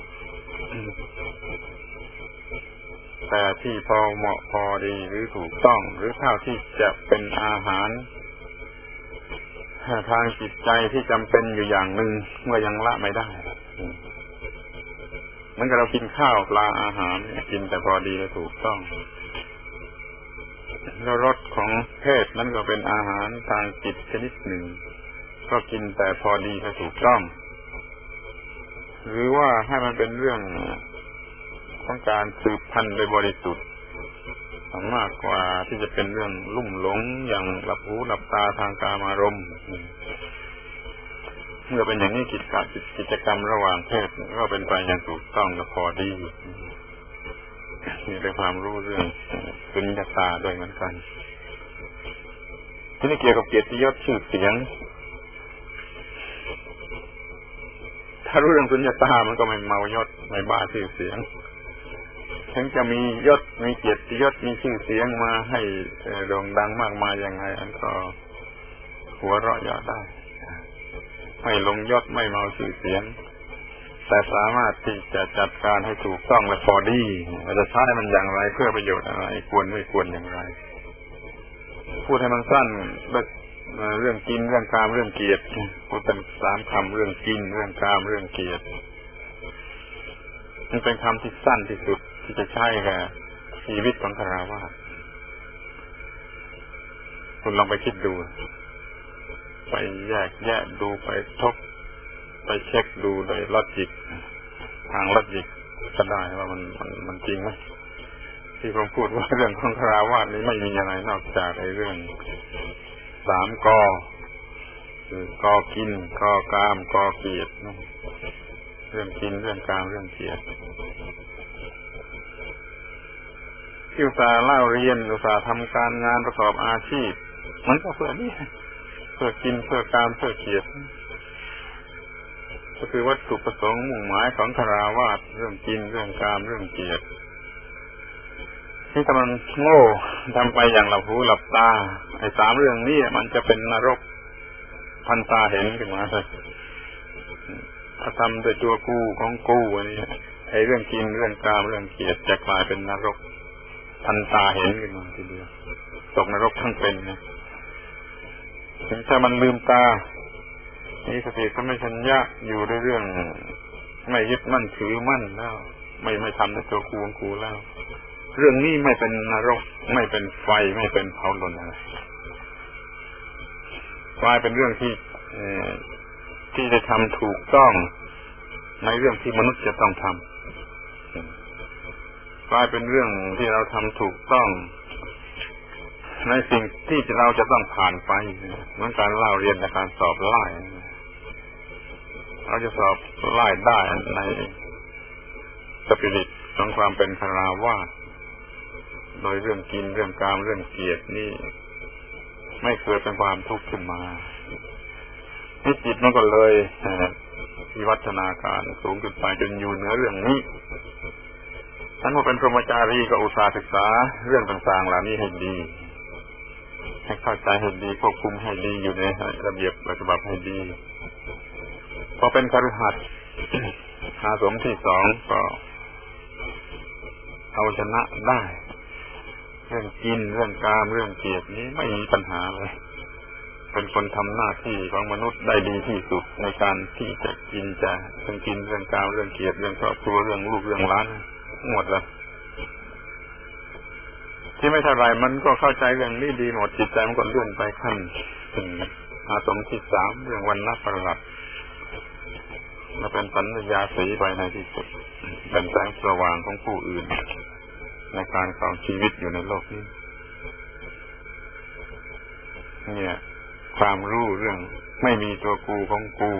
Speaker 1: แต่ที่พอเหมาะพอดีหรือถูกต้องหรือเท่าที่จะเป็นอาหารทางจิตใจที่จำเป็นอยู่อย่างหนึ่งเมื่อยังละไม่ได้เหมือนกับเรากินข้าวปลาอาหารกินแต่พอดีและถูกต้องแล้วรสของเพศนั้นก็เป็นอาหารทางจิตชนิดหนึ่งก็กินแต่พอดีและถูกต้องหรือว่าให้มันเป็นเรื่องของการสืบพันธุ์โดยบริสุทธิ์มากกว่าที่จะเป็นเรื่องลุ่มหลงอย่างหลับหูหลับตาทางกามารมณ์เมื่อเป็นอย่างนี้กิจการกิจกรรมระหว่างเพศก็เป็นไปอย่างถูกต้องและพอดีนี่เป็นความรู้เรื่องสุญญตาด้วยเหมือนกันที่นี่เกี่ยวกับเกียรติยศชื่อเสียงถ้ารู้เรื่องสุญญตามันก็ไม่เมายศไม่บ้าชื่อเสียงถึงจะมียศมีเกียรติยศมีชื่อเสียงมาให้โด่งดังมากมายยังไงอันก็หัวเราะเยาะได้ไม่ลงยศไม่เมาชื่อเสียงแต่สามารถที่จะจัดการให้ถูกต้องและพอดีว่าจะใช้มันอย่างไรเพื่อประโยชน์อะไรควรไม่ควรอย่างไรพูดให้มันสั้นเรื่องกินเรื่องกามเรื่องเกียรติพูดเป็นสามคำเรื่องกินเรื่องกามเรื่องเกียรติมันเป็นคำที่สั้นที่สุดที่จะใช้กับชีวิตของฆราวาสคุณลองไปคิดดูไปแยกแยะดูไปทบไปเช็คดูโดยลอจิกทางลอจิกก็ได้ว่ามันมันมันจริงไหมที่ผมพูดว่าเรื่องของฆราวาสนี้ไม่มีอะไรนอกจากไอ้เรื่องสามกอคือกอกินกอกามกอเกียรติเรื่องกินเรื่องกามเรื่องเกียรติที่อุตส่าห์เล่าเรียนอุตส่าห์ทำการงานประกอบอาชีพมันก็เพื่อนี่เพื่อกินเพื่อกามเพื่อเกียรติก็คือวัตถุประสงค์มุ่งหมายของฆราวาสเรื่องกินเรื่องกามเรื่องเกียรติที่ถ้ามันโง่ทำไปอย่างหลับหูหลับตาไอ้สามเรื่องนี้มันจะเป็นนรกพันตาเห็นขึ้นมาเลยถ้าทำโดยตัวกูของกูอันนี้ไอ้เรื่องกินเรื่องกามเรื่องเกียรติจะกลายเป็นนรกพันตาเห็นขึ้นมาทีเดียวตกนรกทั้งเป็นนะถึงถ้ามันลืมตามีสติสัมปชัญญะอยู่ในเรื่องไม่ยึดมั่นถือมั่นแล้วไม่ไม่ทำในตัวกูของกูแล้วเรื่องนี้ไม่เป็นนรกไม่เป็นไฟไม่เป็นเผาลนอะไรกลายเป็นเรื่องที่ที่จะทำถูกต้องในเรื่องที่มนุษย์จะต้องทำกลายเป็นเรื่องที่เราทำถูกต้องในสิ่งที่เราจะต้องผ่านไปเหมือนการเล่าเรียนในการสอบไล่เราจะสอบไล่ได้ในสปิริตของความเป็นฆราวาสโดยเรื่องกินเรื่องกามเรื่องเกียรตินี่ไม่เกิดเป็นความทุกข์ขึ้นมาที่จิตมันก็เลยวิวัฒนาการสูงขึ้นไปจนอยู่เหนือเรื่องนี้ท่านผู้เป็นพรหมจารีก็อุตส่าห์ศึกษาเรื่องต่างๆเหล่านี้ให้ดีให้เข้าใจให้ดีควบคุมให้ดีอยู่ในระเบียบระเบียบให้ดีพอเป็นคฤหัสถ์อาสมที่สองก็เอาชนะได้เรื่องกินเรื่องกามเรื่องเกียรตินี้ไม่มีปัญหาเลยเป็นคนทำหน้าที่ของมนุษย์ได้ดีที่สุดในการที่จะกินจะเรื่องกินเรื่องกามเรื่องเกียรติเรื่องครอบครัวเรื่องลูกเรื่องหลานหมดแล้วที่ไม่เท่าไรมันก็เข้าใจเรื่องนี้ดีหมดจิตใจมันก็เลื่อนไปขั้นถึงอาสมที่สามเรื่องวันนับประหลัดมาเป็นปัญญาสีไปในที่สุดเป็นแสงสว่างของผู้อื่นในการครองชีวิตอยู่ในโลกนี้เนี่ยความรู้เรื่องไม่มีตัวกูของกู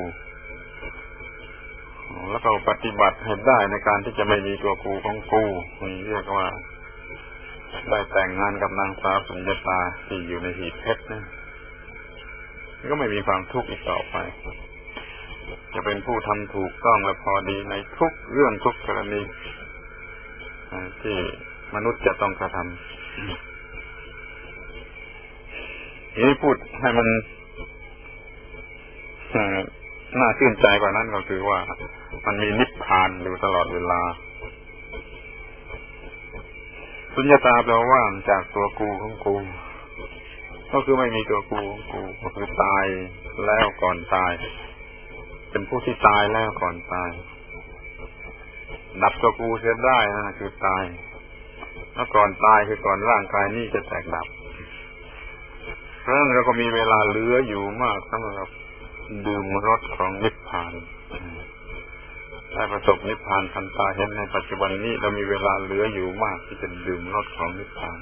Speaker 1: แล้วก็ปฏิบัติให้ได้ในการที่จะไม่มีตัวกูของกูนี่เรียกว่าได้แต่งงานกับนางสาวสุญญตาที่อยู่ในหีบเพชรนะก็ไม่มีความทุกข์อีกต่อไปจะเป็นผู้ทำถูกต้องและพอดีในทุกเรื่องทุกกรณีที่มนุษย์จะต้องกระทำนี่พูดให้มันน่าชื่นใจกว่านั้นก็คือว่ามันมีนิพพานอยู่ตลอดเวลาสุญญตาแปลว่าว่างจากตัวกูของกูก็คือไม่มีตัวกูของกูก็คือตายแล้วก่อนตายเป็นผู้ที่ตายแล้วก่อนตายดับตัวกูเสียได้นะคือตายแล้วก่อนตายคือก่อนร่างกายนี้จะแตกดับเพราะฉะนั้นเราก็มีเวลาเหลืออยู่มากสำหรับดื่มรสของนิพพานได้ประสบนิพพานทันตาเห็นในปัจจุบันนี้เรามีเวลาเหลืออยู่มากที่จะดื่มรสของนิพพาน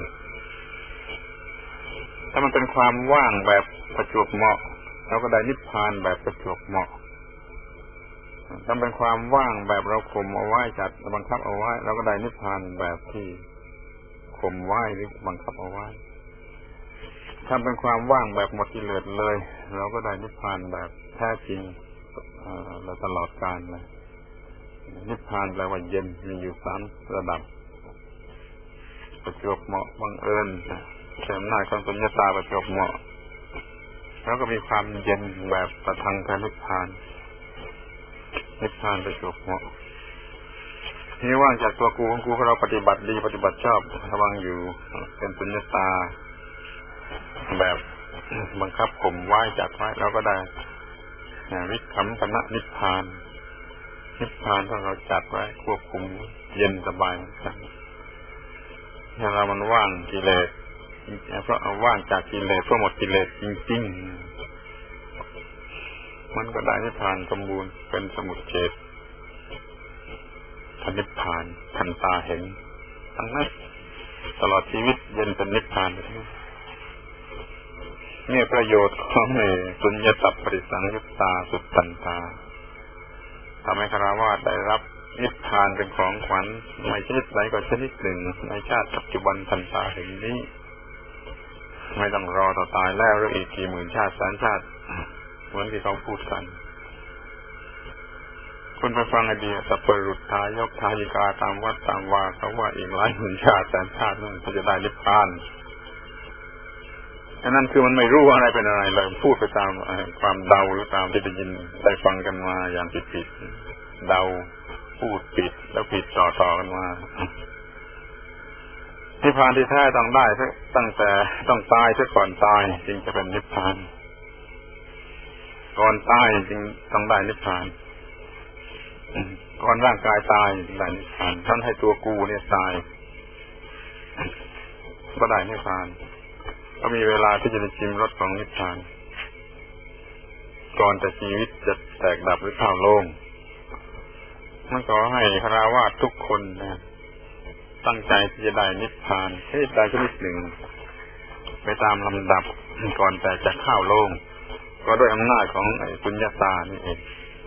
Speaker 1: ถ้ามันเป็นความว่างแบบประจวบเหมาะเราก็ได้นิพพานแบบประจวบเหมาะถ้าเป็นความว่างแบบเราข่มเอาไว้จัดบังคับเอาไว้เราก็ได้นิพพานแบบที่ข่มไว้หรือบังคับเอาไว้ถ้าเป็นความว่างแบบหมดกิเลสเลยเราก็ได้นิพพานแบบแท้จริงเราตลอดกาลเลยนิพพานแปลว่าเย็นมีอยู่สามระดับประจวบเหมาะบังเอิญเต็มหน้าของสุญญตาประจวบเหมาะแล้วก็มีความเย็นแบบประทังกับนิพพานนิพพานประจวบเหมาะนี่ว่างจากตัวกูของกูเราปฏิบัติดีปฏิบัติชอบระวังอยู่เป็นสุญญตาแบบบังคับข่มไว้จัดไว้เราก็ได้วิคัมปนะนิพพานนิพพานถ้าเราจัดไว้ควบคุมเย็นสบายถ้าเรามันว่างกิเลสเพราะเอาว่างจากกิเลสก็หมดกิเลสจริงๆมันก็ได้นิพพานสมบูรณ์เป็นสมุทเฉทนิพพานทันตาเห็นทั้งนั้นตลอดชีวิตเย็นเป็นนิพพานนี่ประโยชน์ของสุญญตัปปริสังยุตตาสุตตันตาทำให้ฆราวาสได้รับนิพพานเป็นของขวัญไม่ชนิดใดก็ชนิดหนึ่งในชาติปัจจุบันทันตาแห่งนี้ไม่ต้องรอต่อตายแล้วหรืออีกกี่หมื่นชาติแสนชาติเหมือนที่เขาพูดกันคุณไปฟังไอเดียสัพพรุษทายกทายิกาตามวัดตามวาเขาว่าอีกหลายหมื่นชาติแสนชาตินั่นเขาจะได้นิพพานอันนั้นคือมันไม่รู้ว่าอะไรเป็นอะไรเลยพูดไปตามความเดาหรือตามที่ได้ยินได้ฟังกันมาอย่างผิดๆเดาพูดผิดแล้วผิดต่อๆกันมานิพพานที่แท้ต้องได้ตั้งแต่ต้องตายซะก่อนตายจึงจะเป็นนิพพานก่อนตายจึงต้องได้นิพพานก่อนร่างกายตายจึงได้นิพพานท่านให้ตัวกูเนี่ยตายก็ได้นิพพานก็มีเวลาที่จะได้ชิมรสของนิพพานก่อนแต่ชีวิตจะแตกดับหรือเข้าโลงมันขอให้ฆราวาสทุกคนนะตั้งใจที่จะได้นิพพานให้ได้ชนิดหนึ่งไปตามลำดับก่อนแต่จะเข้าโลงก็ด้วยอำนาจของไอ้สุญญตานี่เอง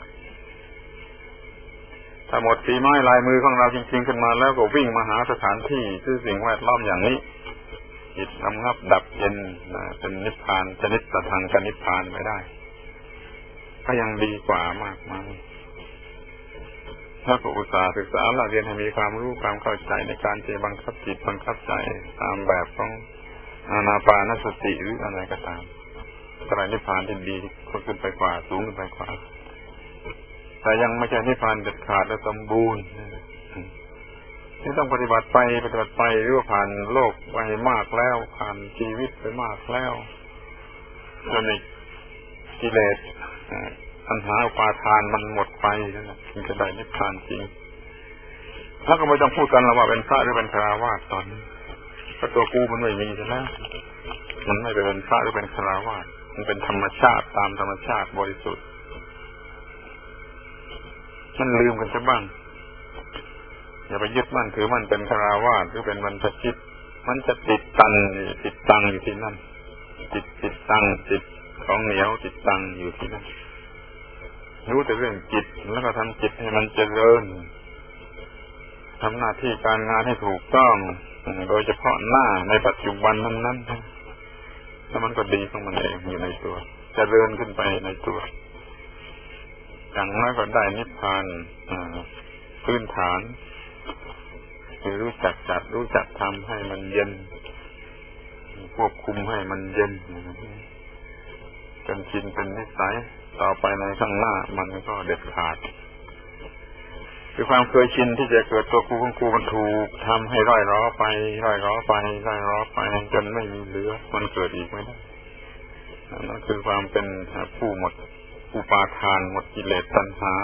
Speaker 1: ถ้าหมดฝีไม้ลายมือของเราจริงๆขึ้นมาแล้วก็วิ่งมาหาสถานที่ที่สิ่งแวดล้อมอย่างนี้จิตระงับดับเย็นเป็นนิพพานชนิดประทังกับนิพพานไม่ได้ก็ยังดีกว่ามากมายถ้าผู้อุตสาห์ศึกษาเราเรียนให้มีความรู้ความเข้าใจในการจะบังคับจิตบังคับใจตามแบบของอานาปานสติหรืออะไรก็ตามกระไรนิพพานที่ดีก็ขึ้นไปกว่าสูงขึ้นไปกว่าแต่ยังไม่ใช่นิพพานเด็ดขาดและสมบูรณ์ที่ต้องปฏิบัติไปปฏิบัติไปหรือว่าผ่านโลกไปมากแล้วผ่านชีวิตไปมากแล้วจนกิเลสปัญหาอุปาทานมันหมดไปนั่นแหละถึงจะได้นิพพานจริงแล้วก็ไม่ต้องพูดกันแล้วว่าเป็นพระหรือเป็นฆราวาสตอนนี้ก็ตัวกูมันไม่มีใช่ไหมมันไม่เป็นพระหรือเป็นฆราวาสมันเป็นธรรมชาติตามธรรมชาติบริสุทธิ์มันลืมกันซะบ้างอย่าไปยึดมั่นถือมั่นเป็นฆราวาสหรือเป็นบรรพชิตมันจะติดตันติดตังอยู่ที่นั่นติดติดตังติดของเหนียวติดตังอยู่ที่นั่นรู้แต่เรื่องจิตแล้วก็ทำจิตให้มันเจริญทำหน้าที่การงานให้ถูกต้องโดยเฉพาะหน้าในปัจจุบันนั้นๆแล้วมันก็ดีของมันเองอยู่ในตัวเจริญขึ้นไปในตัวอย่างน้อยก็ได้นิพพานพื้นฐานคือรู้จักจัดรู้จักทำให้มันเย็นควบคุมให้มันเย็นจนชินเป็นนิสัยต่อไปในข้างหน้ามันก็เด็ดขาดคือความเคยชินที่จะเกิดตัวกูของกูมันถูกทำให้ร่อยร้อไปร่อยร้อไปร่อยร้อไปจนไม่มีเหลือมันเกิดอีกไม่ได้นั่นคือความเป็นผู้หมดอุปาทานหมดกิเลสตัณหา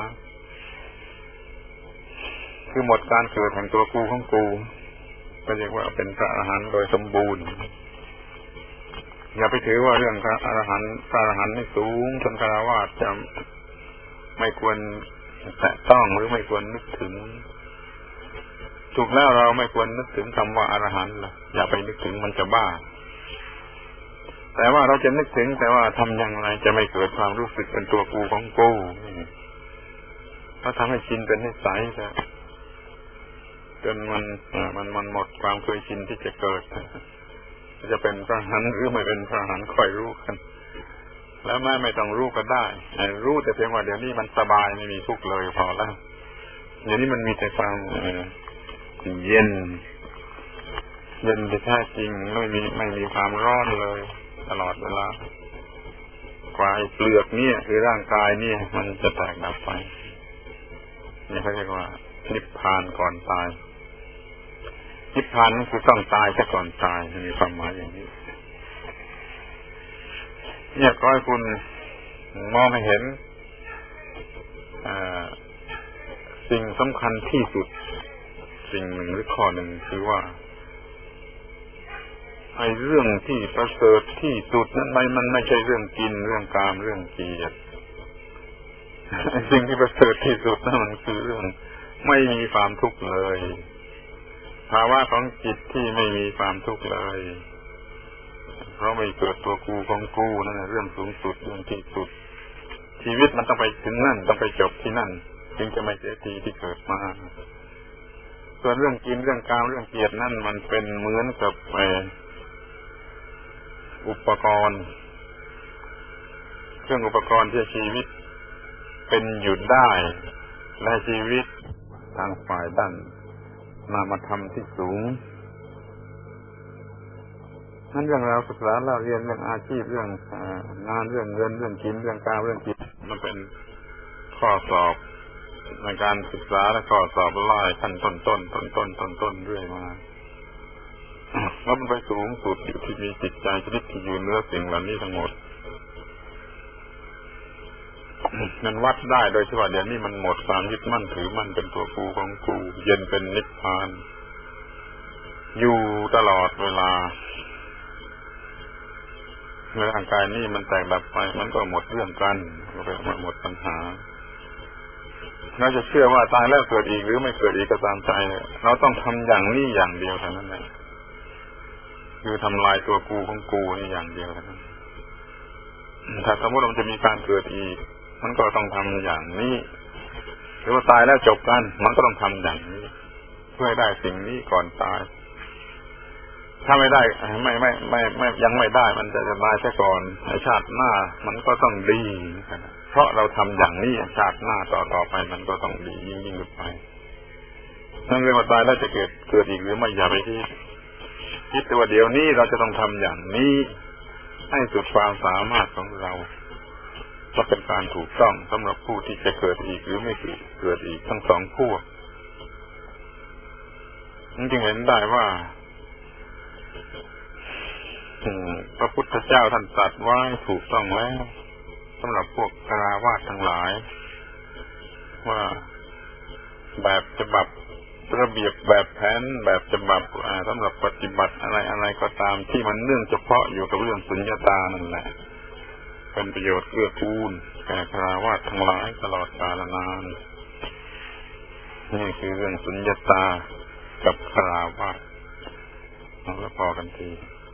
Speaker 1: คือหมดการเกิดแห่งตัวกูของกูก็เรียกว่าเป็นพระอรหันต์โดยสมบูรณ์อย่าไปถือว่าเรื่องพระอรหันต์พระอรหันต์นี่สูงจนฆราวาสจะไม่ควรแตะต้องหรือไม่ควรนึกถึงถูกแล้วเราไม่ควรนึกถึงคำว่าอรหันต์ล่ะอย่าไปนึกถึงมันจะบ้าแต่ว่าเราจะนึกถึงแต่ว่าทำอย่างไรจะไม่เกิดความรู้สึกเป็นตัวกูของกูก็ทำให้ชินเป็นนิสัยซะจนมันมันมันหมดความเคยชินที่จะเกิดจะเป็นพระอรหันต์หรือไม่เป็นพระอรหันต์ค่อยรู้กันแล้วแม่ไม่ต้องรู้ก็ได้รู้แต่เพียงว่าเดี๋ยวนี้มันสบายไม่มีทุกข์เลยพอแล้วเดี๋ยวนี้มันมีแต่ความเย็นเย็นแท้จริงไม่มีไม่มีความร้อนเลยตลอดเวลากว่าเปลือกเนี่ยคือร่างกายเนี่ยมันจะแตกดับไปนี่เขาเรียกว่านิพพานก่อนตายนิพพานนั่นคือต้องตายซะก่อนตายมีความหมายอย่างนี้เนี่ยก็ให้คุณมองให้เห็นสิ่งสำคัญที่สุดสิ่งหนึ่งหรือข้อหนึ่งคือว่าไอ้เรื่องที่ประเสริฐที่สุดนั้นไม่มันไม่ใช่เรื่องกินเรื่องกามเรื่องเกียรติไอ้สิ่งที่ประเสริฐที่สุดนั่นมันคือเรื่องไม่มีความทุกข์เลยภาวะของจิตที่ไม่มีความทุกข์เลยเพราะไม่เกิดตัวกูของกูนั่นแหละเรื่องสูงสุดเรื่องที่สุดชีวิตมันต้องไปถึงนั่นต้องไปจบที่นั่นจึงจะไม่เสียทีที่เกิดมาส่วนเรื่องกินเรื่องกามเรื่องเกียรตินั่นมันเป็นเหมือนกับอุปกรณ์เครื่องอุปกรณ์ที่ชีวิตเป็นอยู่ได้และชีวิตทางฝ่ายด้านนามธรรมที่สูงนั่นเรื่องราวศึกษาเราเรียนเรื่องอาชีพเรื่องงานเรื่องเงินเรื่องกินเรื่องการเรื่องจิตมันเป็นข้อสอบในการศึกษาและข้อสอบไล่ขั้นต้นต้นต้นต้นต้นต้นเรื่อยมาแล้วมันไปสูงสุดอยู่ที่มีจิตใจชนิดที่อยู่เหนือสิ่งเหล่านี้ทั้งหมดมันวัดได้โดยที่ว่าเดี๋ยวนี้มันหมดความยึดมั่นถือมั่นเป็นตัวกูของกูเย็นเป็นนิพพานอยู่ตลอดเวลาเมื่อร่างกายนี้มันแตกดับไปมันก็หมดเรื่องกันก็เป็นหมดปัญหาเราจะเชื่อว่าตายแล้วเกิดอีกหรือไม่เกิดอีกก็ตามใจเราต้องทำอย่างนี้อย่างเดียวเท่านั้นเองคือทำลายตัวกูของกูนี่อย่างเดียวเท่านั้นถ้าสมมติมันจะมีการเกิดอีกมันก็ต้องทำอย่างนี้หรือว่าตายแล้วจบกันมันก็ต้องทำอย่างนี้เพื่อให้ได้สิ่งนี้ก่อนตายถ้าไม่ได้ไม่ไม่ไม่ไม่ยังไม่ได้มันจะจะตายซะก่อนชาติหน้ามันก็ต้องดีเพราะเราทำอย่างนี้ชาติหน้าต่อต่อไปมันก็ต้องดียิ่งยิ่งขึ้นไปนั่นเรียกว่าตายแล้วจะเกิดเกิดอีกหรือไม่อย่าไปคิดคิดแต่ว่าเดี๋ยวนี้เราจะต้องทำอย่างนี้ให้สุดความสามารถของเราก็เป็นการถูกต้องสำหรับผู้ที่จะเกิดอีกหรือไม่เกิดอีกทั้งสองพวกจึงเห็นได้ว่าพระพุทธเจ้าท่านตรัสไว้ถูกต้องแล้วสำหรับพวกฆราวาสทั้งหลายว่าแบบฉบับระเบียบแบบแผนแบบฉบับสำหรับปฏิบัติอะไรอะไรก็ตามที่มันเนื่องเฉพาะอยู่กับเรื่องสุญญตานั่นแหละเป็นประโยชน์เกื้อกูลแก่คฤหัสถ์ทั้งหลายตลอดกาลนานนี่คือเรื่องสุญญตากับคฤหัสถ์แล้วพอกันที